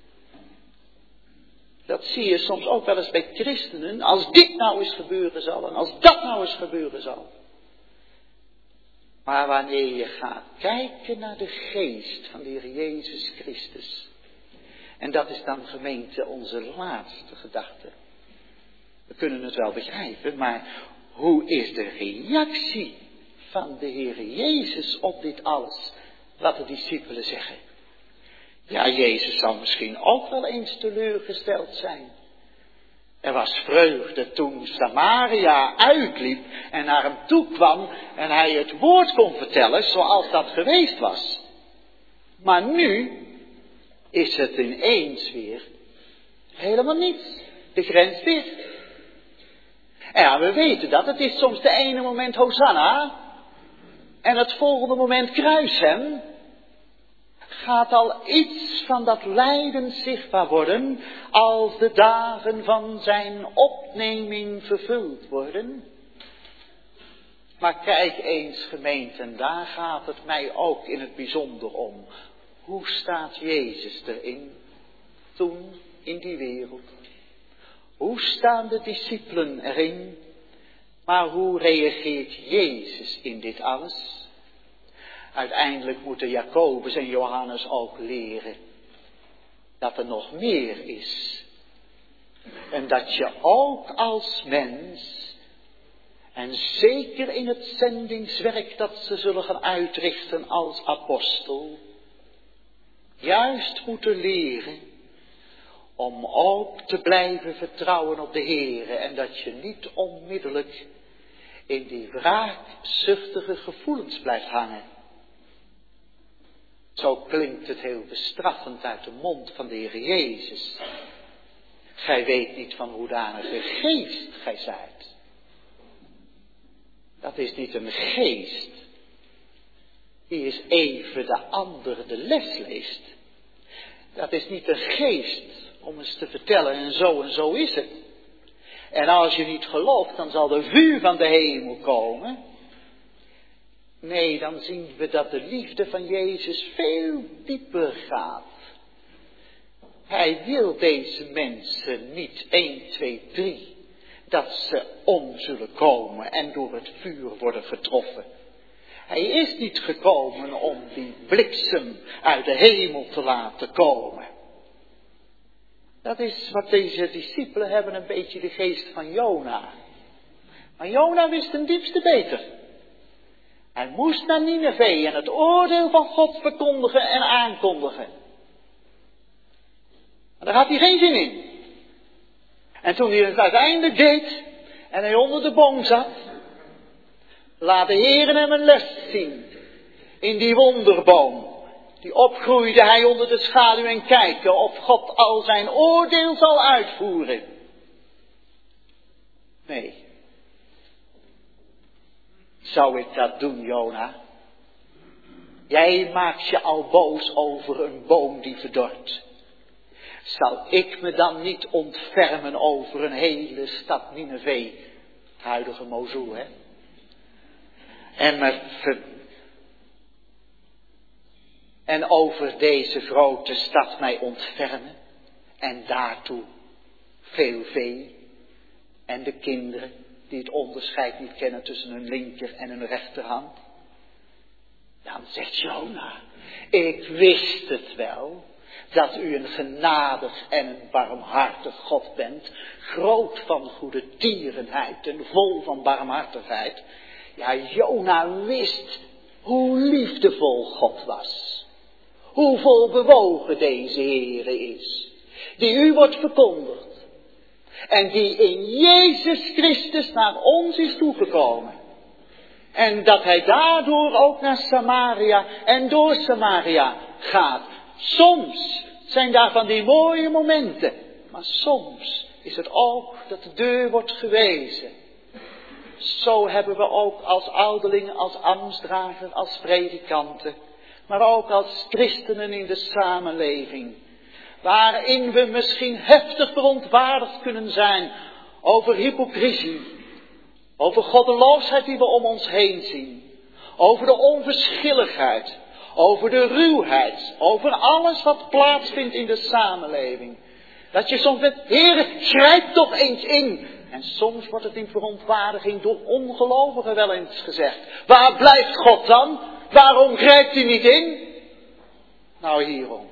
Dat zie je soms ook wel eens bij christenen, als dit nou eens gebeuren zal en als dat nou eens gebeuren zal. Maar wanneer je gaat kijken naar de geest van de Heer Jezus Christus, en dat is dan, gemeente, onze laatste gedachte. We kunnen het wel begrijpen, maar hoe is de reactie van de Heer Jezus op dit alles, wat de discipelen zeggen? Ja, Jezus zal misschien ook wel eens teleurgesteld zijn. Er was vreugde toen Samaria uitliep en naar hem toe kwam en hij het woord kon vertellen zoals dat geweest was. Maar nu is het ineens weer helemaal niets. De grens dicht. En ja, we weten dat. Het is soms de ene moment Hosanna en het volgende moment kruis hem. Gaat al iets van dat lijden zichtbaar worden als de dagen van zijn opneming vervuld worden. Maar kijk eens, gemeente, en daar gaat het mij ook in het bijzonder om. Hoe staat Jezus erin toen in die wereld? Hoe staan de discipelen erin? Maar hoe reageert Jezus in dit alles? Uiteindelijk moeten Jacobus en Johannes ook leren dat er nog meer is. En dat je ook als mens, en zeker in het zendingswerk dat ze zullen gaan uitrichten als apostel, juist moeten leren om ook te blijven vertrouwen op de Heere. En dat je niet onmiddellijk in die wraakzuchtige gevoelens blijft hangen. Zo klinkt het heel bestraffend uit de mond van de Heer Jezus. Gij weet niet van hoedanige geest gij zijt. Dat is niet een geest die is even de andere de les leest. Dat is niet een geest om eens te vertellen en zo en zo is het. En als je niet gelooft, dan zal de vuur van de hemel komen. Nee, dan zien we dat de liefde van Jezus veel dieper gaat. Hij wil deze mensen niet één, twee, drie, dat ze om zullen komen en door het vuur worden getroffen. Hij is niet gekomen om die bliksem uit de hemel te laten komen. Dat is wat deze discipelen hebben, een beetje de geest van Jona. Maar Jona wist ten diepste beter. Hij moest naar Nineveh en het oordeel van God verkondigen en aankondigen. Maar daar had hij geen zin in. En toen hij het uiteindelijk deed en hij onder de boom zat, laat de Heer hem een les zien in die wonderboom. Die opgroeide hij onder de schaduw en kijken of God al zijn oordeel zal uitvoeren. Nee. Zou ik dat doen, Jona? Jij maakt je al boos over een boom die verdort. Zal ik me dan niet ontfermen over een hele stad Nineveh, huidige Mosul, hè. En, me ver... en over deze grote stad mij ontfermen. En daartoe veel vee. En de kinderen die het onderscheid niet kennen tussen hun linker en hun rechterhand. Dan zegt Jona, ik wist het wel, dat u een genadig en een barmhartig God bent, groot van goede tierenheid en vol van barmhartigheid. Ja, Jona wist hoe liefdevol God was, hoe vol bewogen deze Heere is, die u wordt verkondigd en die in Jezus Christus naar ons is toegekomen. En dat hij daardoor ook naar Samaria en door Samaria gaat. Soms zijn daar van die mooie momenten. Maar soms is het ook dat de deur wordt gewezen. Zo hebben we ook als ouderlingen, als ambtsdrager, als predikanten. Maar ook als christenen in de samenleving. Waarin we misschien heftig verontwaardigd kunnen zijn over hypocrisie. Over goddeloosheid die we om ons heen zien. Over de onverschilligheid. Over de ruwheid. Over alles wat plaatsvindt in de samenleving. Dat je soms zegt, Heere, grijp toch eens in. En soms wordt het in verontwaardiging door ongelovigen wel eens gezegd. Waar blijft God dan? Waarom grijpt hij niet in? Nou, hierom.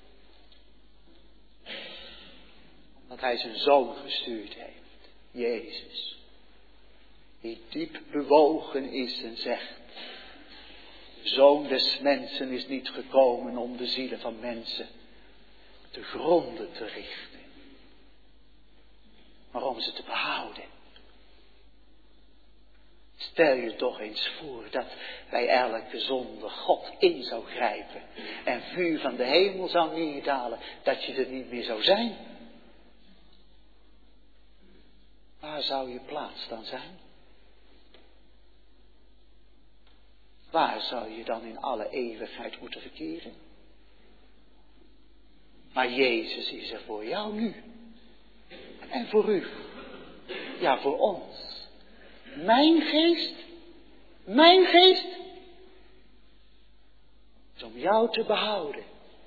Dat hij zijn zoon gestuurd heeft. Jezus. Die diep bewogen is en zegt. De Zoon des mensen is niet gekomen om de zielen van mensen te gronden te richten. Maar om ze te behouden. Stel je toch eens voor dat bij elke zonde God in zou grijpen. En vuur van de hemel zou neerdalen. Dat je er niet meer zou zijn. Waar zou je plaats dan zijn? Waar zou je dan in alle eeuwigheid moeten verkeren? Maar Jezus is er voor jou nu. En voor u. Ja, voor ons. Mijn geest. Mijn geest. Is om jou te behouden.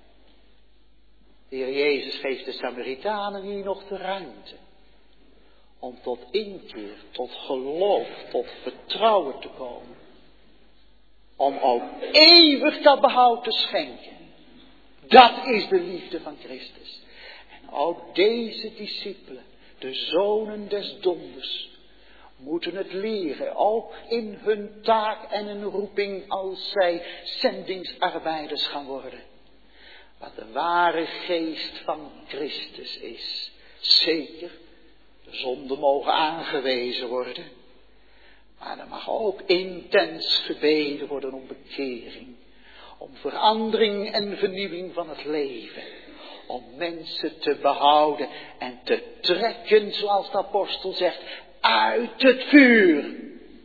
De Heer Jezus geeft de Samaritanen hier nog de ruimte. Om tot inkeer, tot geloof, tot vertrouwen te komen. Om ook eeuwig dat behoud te schenken. Dat is de liefde van Christus. En ook deze discipelen, de zonen des donders, moeten het leren, ook in hun taak en hun roeping als zij zendingsarbeiders gaan worden. Wat de ware geest van Christus is. Zeker, de zonden mogen aangewezen worden. Maar er mag ook intens gebeden worden om bekering. Om verandering en vernieuwing van het leven. Om mensen te behouden en te trekken, zoals de apostel zegt, uit het vuur.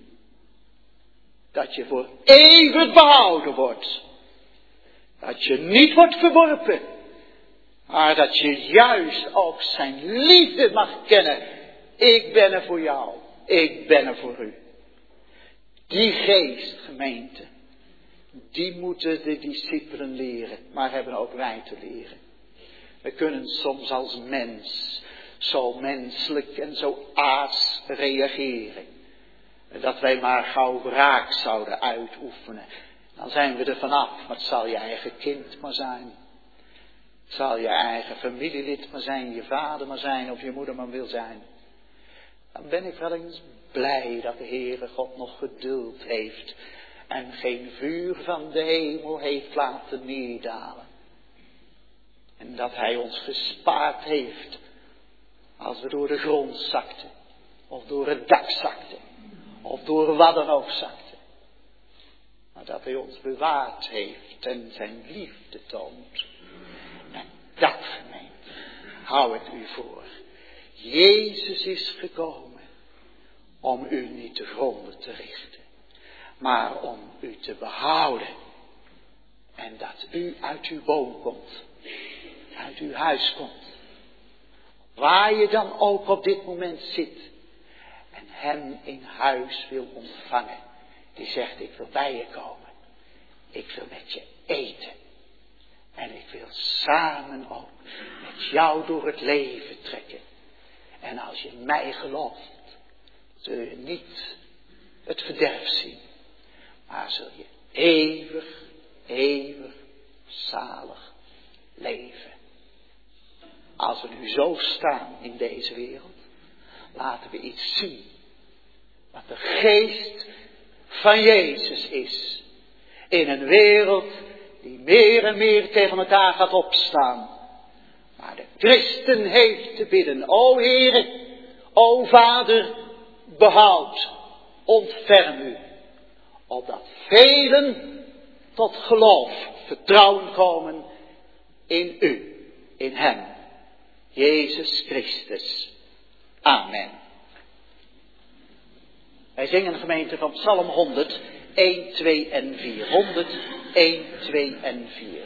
Dat je voor eeuwig behouden wordt. Dat je niet wordt verworpen. Maar dat je juist ook zijn liefde mag kennen. Ik ben er voor jou. Ik ben er voor u. Die geest, gemeente, die moeten de discipelen leren, maar hebben ook wij te leren. We kunnen soms als mens zo menselijk en zo aards reageren. Dat wij maar gauw wraak zouden uitoefenen. Dan zijn we er vanaf, maar het zal je eigen kind maar zijn. Het zal je eigen familielid maar zijn, je vader maar zijn of je moeder maar wil zijn. Dan ben ik wel eens blij dat de Heere God nog geduld heeft. En geen vuur van de hemel heeft laten neerdalen. En dat hij ons gespaard heeft. Als we door de grond zakten. Of door het dak zakten. Of door wat dan ook zakten. Maar dat hij ons bewaard heeft en zijn liefde toont. En dat, gemeente, hou ik u voor. Jezus is gekomen om u niet te gronden te richten, maar om u te behouden. En dat u uit uw woon komt, uit uw huis komt, waar je dan ook op dit moment zit. En hen in huis wil ontvangen. Die zegt, ik wil bij je komen. Ik wil met je eten. En ik wil samen ook met jou door het leven trekken. En als je mij gelooft, zul je niet het verderf zien. Maar zul je eeuwig, eeuwig zalig leven. Als we nu zo staan in deze wereld, laten we iets zien. Wat de geest van Jezus is. In een wereld die meer en meer tegen elkaar gaat opstaan. Maar de christen heeft te bidden. O Heere, o Vader, behoud, ontferm u. Opdat velen tot geloof, vertrouwen komen in u, in hem, Jezus Christus. Amen. Wij zingen gemeente van Psalm honderd, een, twee en vier. honderd, een, twee en vier.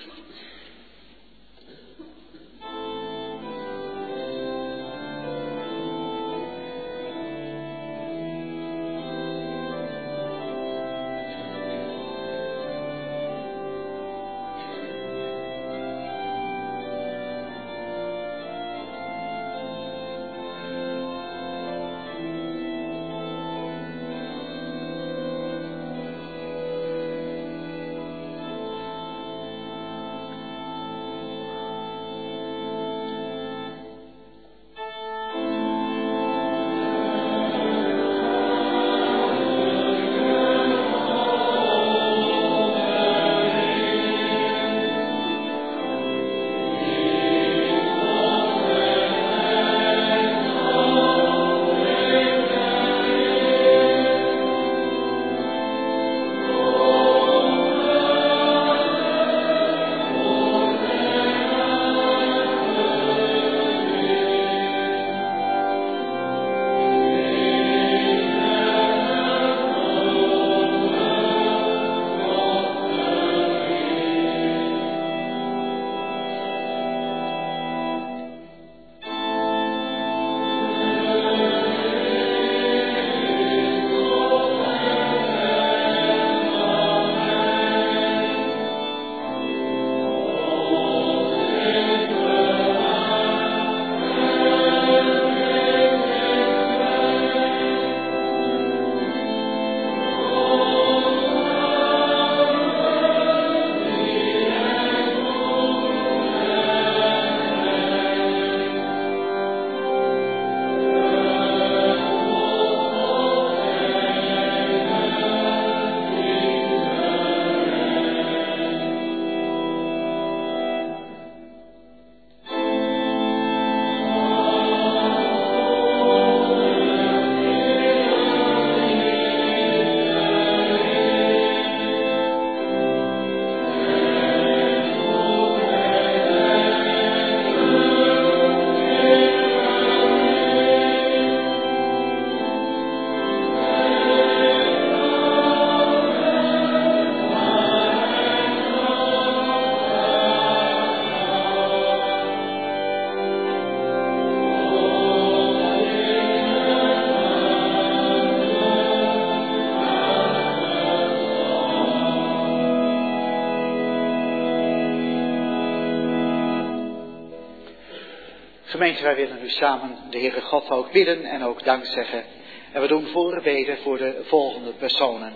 Gemeente, wij willen nu samen de Heere God ook bidden en ook dank zeggen. En we doen voorbeden voor de volgende personen.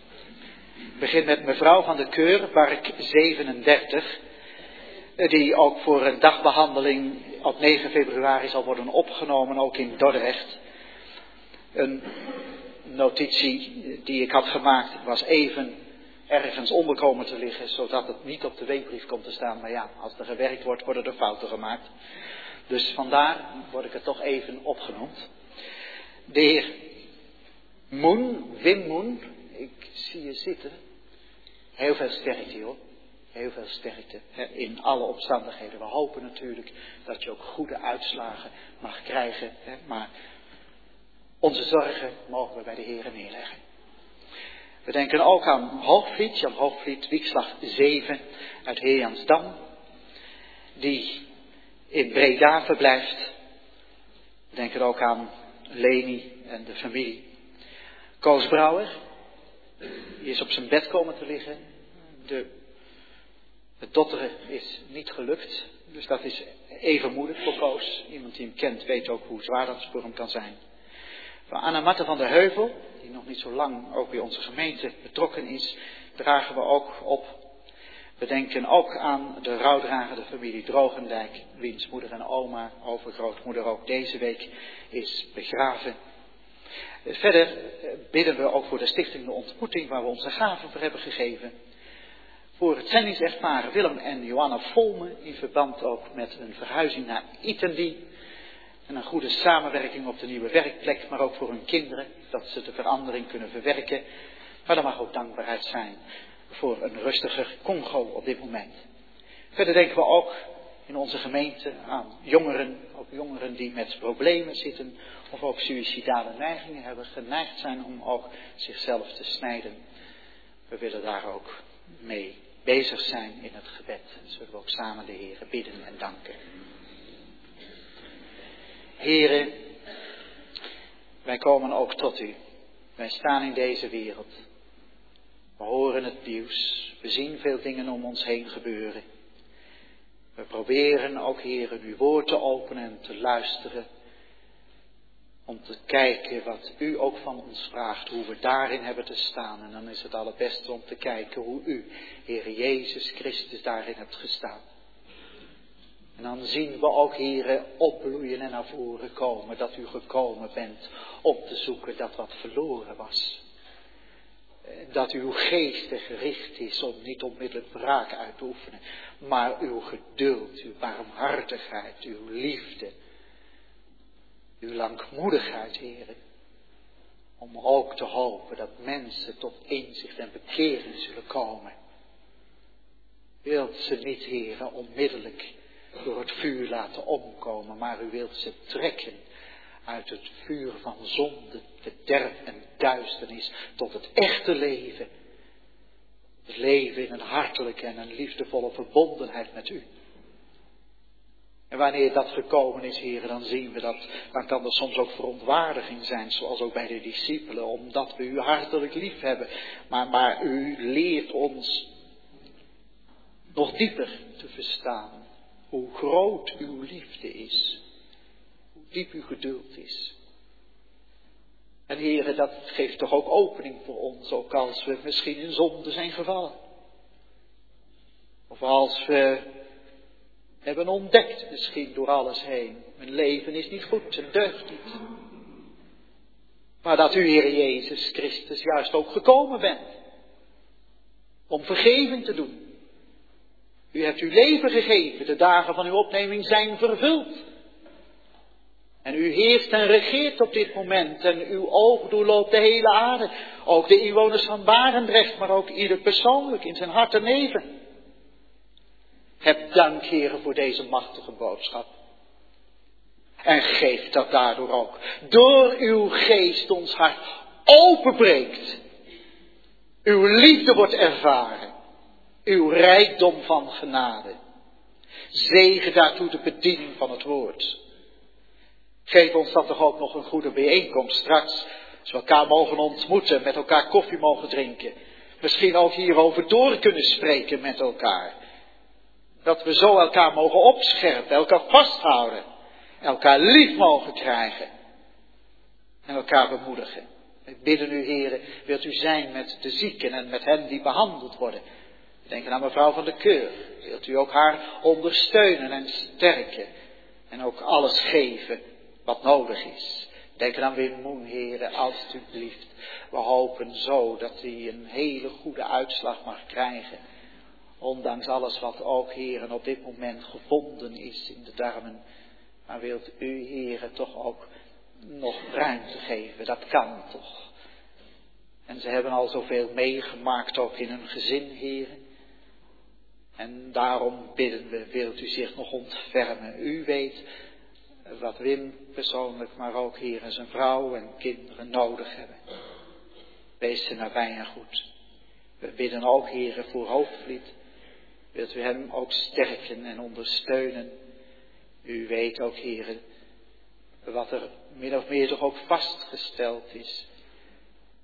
Ik begin met mevrouw van de Keur, Bark zevenendertig. Die ook voor een dagbehandeling op negen februari zal worden opgenomen, ook in Dordrecht. Een notitie die ik had gemaakt was even ergens onderkomen te liggen, zodat het niet op de weekbrief komt te staan. Maar ja, als er gewerkt wordt, worden er fouten gemaakt. Dus vandaar word ik er toch even opgenoemd. De heer Moen, Wim Moen, ik zie je zitten. Heel veel sterkte hoor. Heel veel sterkte hè, in alle omstandigheden. We hopen natuurlijk dat je ook goede uitslagen mag krijgen. Hè, maar onze zorgen mogen we bij de Heer neerleggen. We denken ook aan Hoogvliet, Jan Hoogvliet, wiekslag zeven uit Heerjansdam. Die in Breda verblijft. We denken ook aan Leni en de familie Koos Brouwer, die is op zijn bed komen te liggen. De, het dotteren is niet gelukt, dus dat is even moeilijk voor Koos. Iemand die hem kent weet ook hoe zwaar dat voor hem kan zijn. Voor Anna Matte van der Heuvel, die nog niet zo lang ook bij onze gemeente betrokken is, dragen we ook op. We denken ook aan de rouwdragende familie Drogendijk, wiens moeder en oma, overgrootmoeder ook deze week is begraven. Verder bidden we ook voor de stichting De Ontmoeting, waar we onze gaven voor hebben gegeven. Voor het zendingsechtpaar Willem en Johanna Volme, in verband ook met een verhuizing naar Itendi. En een goede samenwerking op de nieuwe werkplek, maar ook voor hun kinderen, dat ze de verandering kunnen verwerken. Maar er mag ook dankbaarheid zijn voor een rustiger Congo op dit moment. Verder denken we ook in onze gemeente aan jongeren, ook jongeren die met problemen zitten of ook suïcidale neigingen hebben, geneigd zijn om ook zichzelf te snijden. We willen daar ook mee bezig zijn in het gebed. Zullen we ook samen de Heere bidden en danken. Heere, wij komen ook tot u. Wij staan in deze wereld. We horen het nieuws. We zien veel dingen om ons heen gebeuren. We proberen ook, Heere, uw woord te openen en te luisteren. Om te kijken wat u ook van ons vraagt, hoe we daarin hebben te staan. En dan is het allerbeste om te kijken hoe u, Heere Jezus Christus, daarin hebt gestaan. En dan zien we ook, Heere, opbloeien en naar voren komen dat u gekomen bent om te zoeken dat wat verloren was. Dat uw geest er gericht is om niet onmiddellijk wraak uit te oefenen, maar uw geduld, uw barmhartigheid, uw liefde, uw langmoedigheid, Heere, om ook te hopen dat mensen tot inzicht en bekering zullen komen. Wilt ze niet, Heere, onmiddellijk door het vuur laten omkomen, maar u wilt ze trekken uit het vuur van zonde, verderf en duisternis tot het echte leven. Het leven in een hartelijke en een liefdevolle verbondenheid met u. En wanneer dat gekomen is, Heere, dan zien we dat, dan kan er soms ook verontwaardiging zijn, zoals ook bij de discipelen, omdat we u hartelijk lief hebben. Maar, maar u leert ons nog dieper te verstaan hoe groot uw liefde is, hoe diep uw geduld is. En Heere, dat geeft toch ook opening voor ons, ook als we misschien in zonde zijn gevallen. Of als we hebben ontdekt, misschien door alles heen, mijn leven is niet goed, het deugt niet. Maar dat u, Heere Jezus Christus, juist ook gekomen bent om vergeving te doen. U hebt uw leven gegeven, de dagen van uw opneming zijn vervuld. En u heerst en regeert op dit moment en uw oog doorloopt de hele aarde. Ook de inwoners van Barendrecht, maar ook ieder persoonlijk in zijn hart en leven. Heb dank, Heere, voor deze machtige boodschap. En geef dat daardoor ook door uw geest ons hart openbreekt. Uw liefde wordt ervaren. Uw rijkdom van genade. Zegen daartoe de bediening van het woord. Geef ons dat toch ook nog een goede bijeenkomst straks. Als we elkaar mogen ontmoeten, met elkaar koffie mogen drinken. Misschien ook hierover door kunnen spreken met elkaar. Dat we zo elkaar mogen opscherpen, elkaar vasthouden. Elkaar lief mogen krijgen. En elkaar bemoedigen. We bidden u, Heere, wilt u zijn met de zieken en met hen die behandeld worden. We denken aan mevrouw van de Keur. Wilt u ook haar ondersteunen en sterken. En ook alles geven wat nodig is. Denk aan Wim Moen, Heere, alstublieft. We hopen zo dat hij een hele goede uitslag mag krijgen. Ondanks alles wat ook, Heere, op dit moment gevonden is in de darmen. Maar wilt u, Heere, toch ook nog ruimte geven? Dat kan toch. En ze hebben al zoveel meegemaakt, ook in hun gezin, Heere. En daarom bidden we, wilt u zich nog ontfermen. U weet wat Wim persoonlijk, maar ook hier en zijn vrouw en kinderen nodig hebben. Wees ze nabij en goed. We bidden ook, Heere, voor Hoofdvliet. Wilt u hem ook sterken en ondersteunen. U weet ook, Heere, wat er min of meer toch ook vastgesteld is.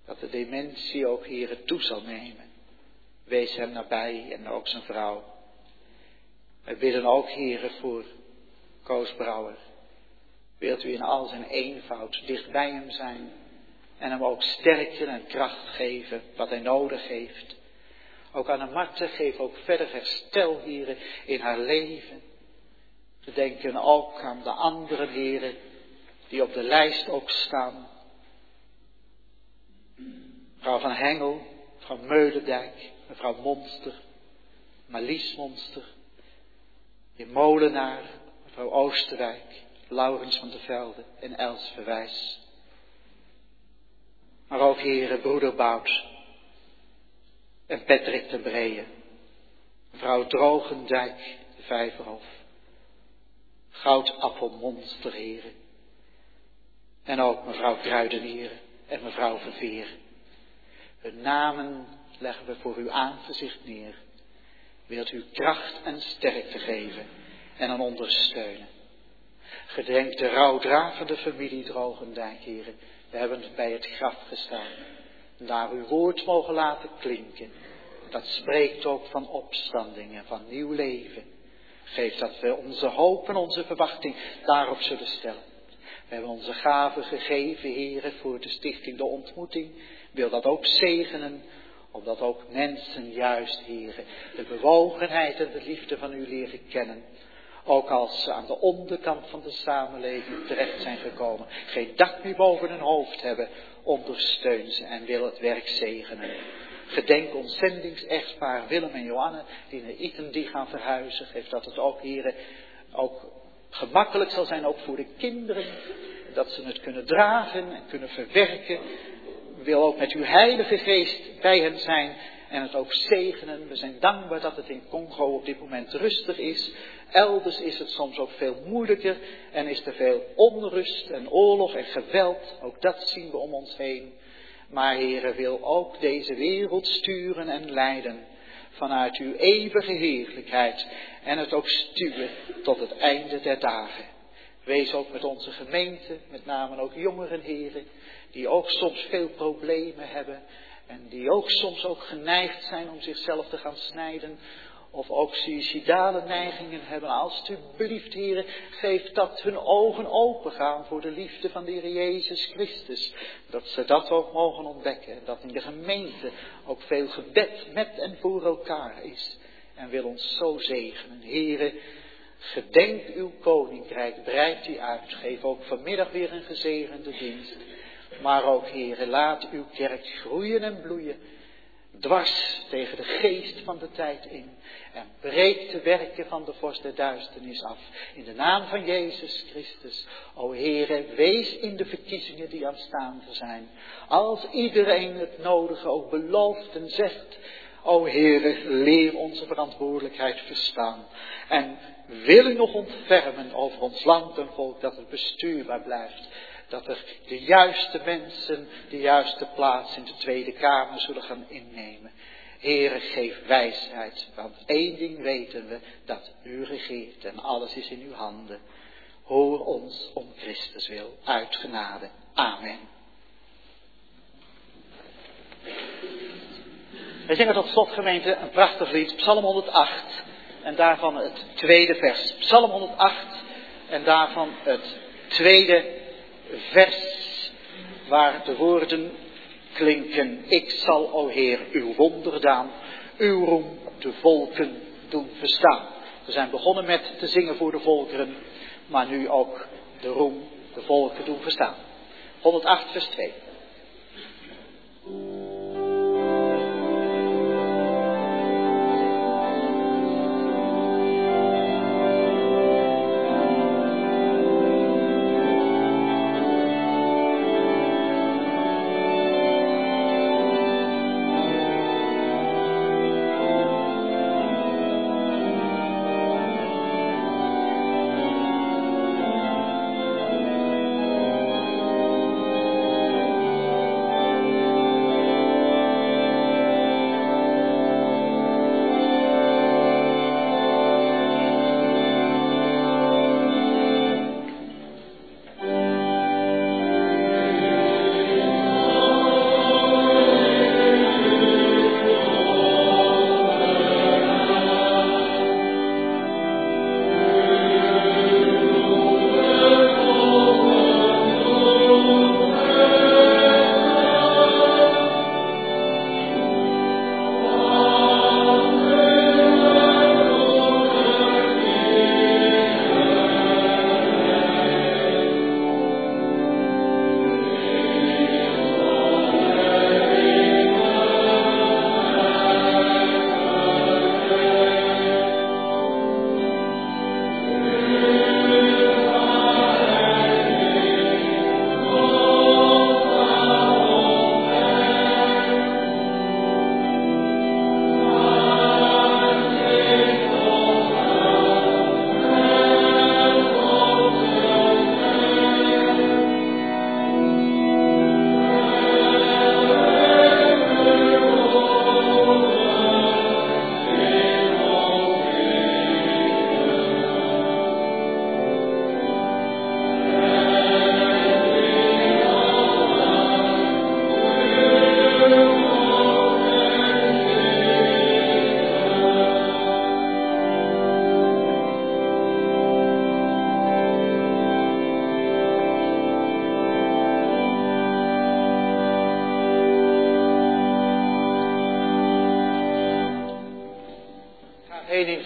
dat de dementie ook, Heere, toe zal nemen. Wees hem nabij en ook zijn vrouw. Wij bidden ook, Heere, voor Koos Brouwer. Wilt u in al zijn eenvoud dicht bij hem zijn en hem ook sterkte en kracht geven wat hij nodig heeft. Ook aan de Marten geef ook verder herstel, Heere, in haar leven. We denken ook aan de anderen, Heere, die op de lijst ook staan. Mevrouw van Hengel, mevrouw Meulendijk, mevrouw Monster, Marlies Monster, de Molenaar, mevrouw Oosterwijk, Laurens van der Velde en Els Verwijs. Maar ook, Heere, broeder Bout en Patrick de Breeën, mevrouw Drogendijk, de Vijverhof, Goudappelmonster, Heere, en ook mevrouw Kruidenieren en mevrouw Verveer. Hun namen leggen we voor uw aangezicht neer. Wilt u kracht en sterkte geven en hen ondersteunen. Gedenk de rouwdragende familie Drogendijk, Heere. We hebben bij het graf gestaan. En daar uw woord mogen laten klinken. Dat spreekt ook van opstanding en van nieuw leven. Geef dat we onze hoop en onze verwachting daarop zullen stellen. We hebben onze gaven gegeven, Heere, voor de stichting De Ontmoeting. Wil dat ook zegenen, opdat ook mensen juist, Heere, de bewogenheid en de liefde van u leren kennen. Ook als ze aan de onderkant van de samenleving terecht zijn gekomen, geen dak meer boven hun hoofd hebben, ondersteun ze en wil het werk zegenen. Gedenk ons zendingsechtpaar Willem en Johanne, die naar Iten gaan verhuizen. Geef dat het ook, Heere, ook gemakkelijk zal zijn, ook voor de kinderen. Dat ze het kunnen dragen en kunnen verwerken. Wil ook met uw Heilige Geest bij hen zijn en het ook zegenen. We zijn dankbaar dat het in Congo op dit moment rustig is. Elders is het soms ook veel moeilijker en is er veel onrust en oorlog en geweld. Ook dat zien we om ons heen. Maar Heere, wil ook deze wereld sturen en leiden vanuit uw eeuwige heerlijkheid en het ook stuwen tot het einde der dagen. Wees ook met onze gemeente, met name ook jongeren, Heere, die ook soms veel problemen hebben en die ook soms ook geneigd zijn om zichzelf te gaan snijden of ook suïcidale neigingen hebben. Alsjeblieft, Heere, geef dat hun ogen open gaan voor de liefde van de Heer Jezus Christus. Dat ze dat ook mogen ontdekken en dat in de gemeente ook veel gebed met en voor elkaar is. En wil ons zo zegenen, Heere. Gedenk uw koninkrijk, breid die uit. Geef ook vanmiddag weer een gezegende dienst. Maar ook, Heere, laat uw kerk groeien en bloeien. Dwars tegen de geest van de tijd in. En breek de werken van de vorst der duisternis af. In de naam van Jezus Christus. O Heere, wees in de verkiezingen die aanstaande zijn. Als iedereen het nodige ook belooft en zegt. O Heere, leer onze verantwoordelijkheid verstaan. En wil u nog ontfermen over ons land en volk, dat het bestuurbaar blijft. Dat er de juiste mensen de juiste plaats in de Tweede Kamer zullen gaan innemen. Heere, geef wijsheid, want één ding weten we, dat u regeert en alles is in uw handen. Hoor ons om Christus wil, uit genade. Amen. We zingen tot slot, gemeente, een prachtig lied, Psalm honderdacht. En daarvan het tweede vers. Psalm honderdacht en daarvan het tweede vers, waar de woorden klinken. Ik zal, o Heer, uw wonderdaan, uw roem de volken doen verstaan. We zijn begonnen met te zingen voor de volkeren, maar nu ook de roem de volken doen verstaan. honderdacht vers twee.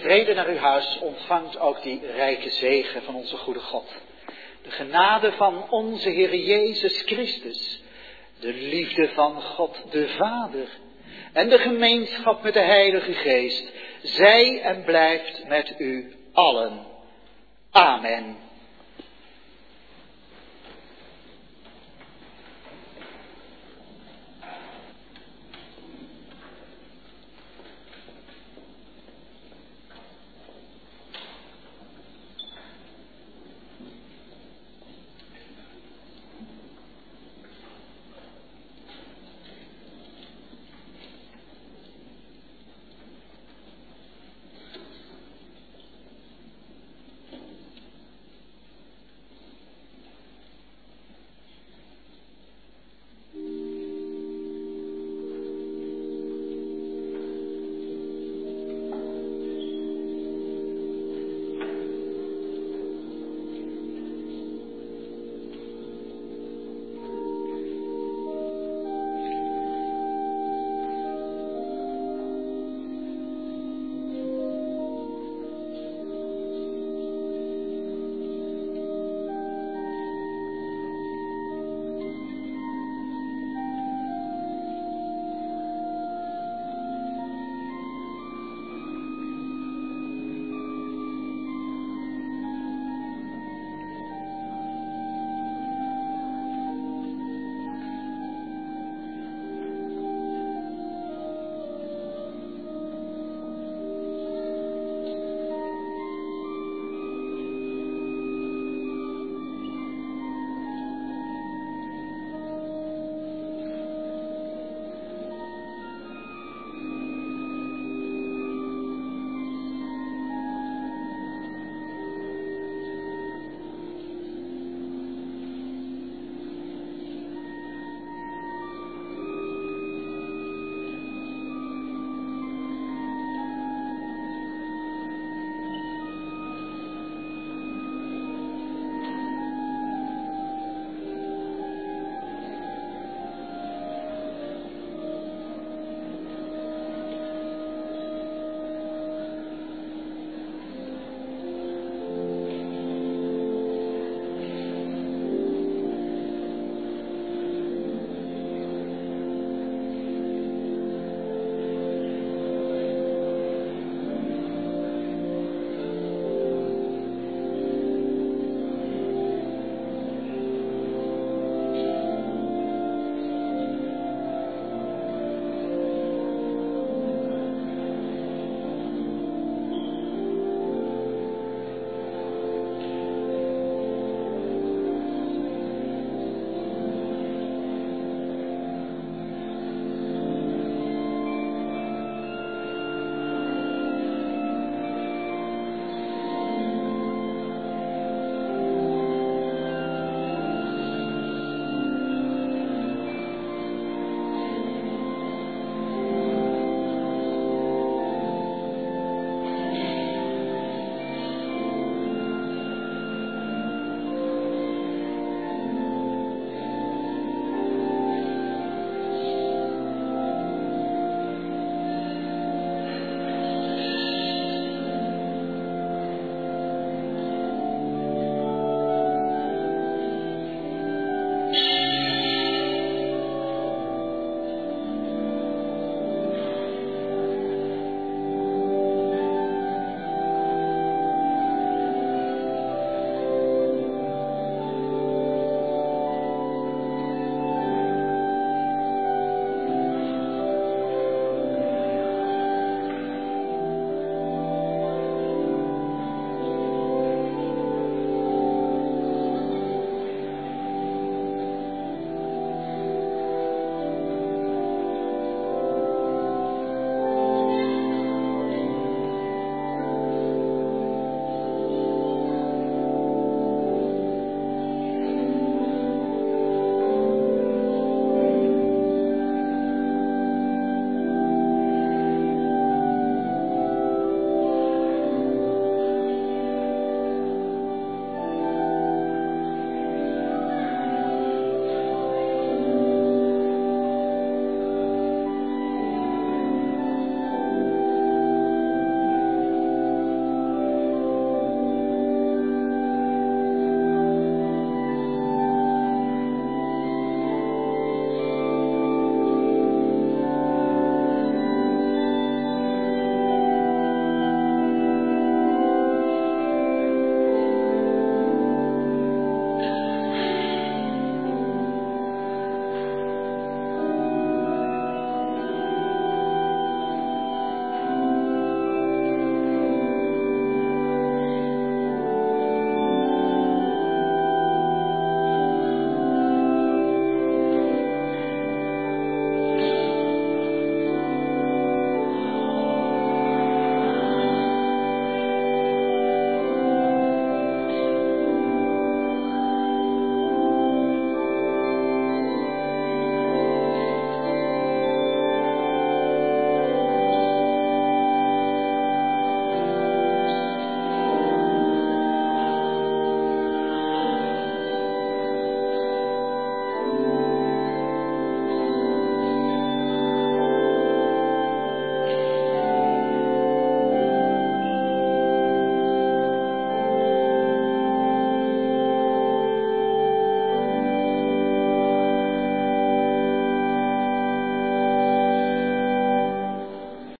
vrede naar uw huis, ontvangt ook die rijke zegen van onze goede God. De genade van onze Heer Jezus Christus, de liefde van God de Vader en de gemeenschap met de Heilige Geest, zij en blijft met u allen. Amen.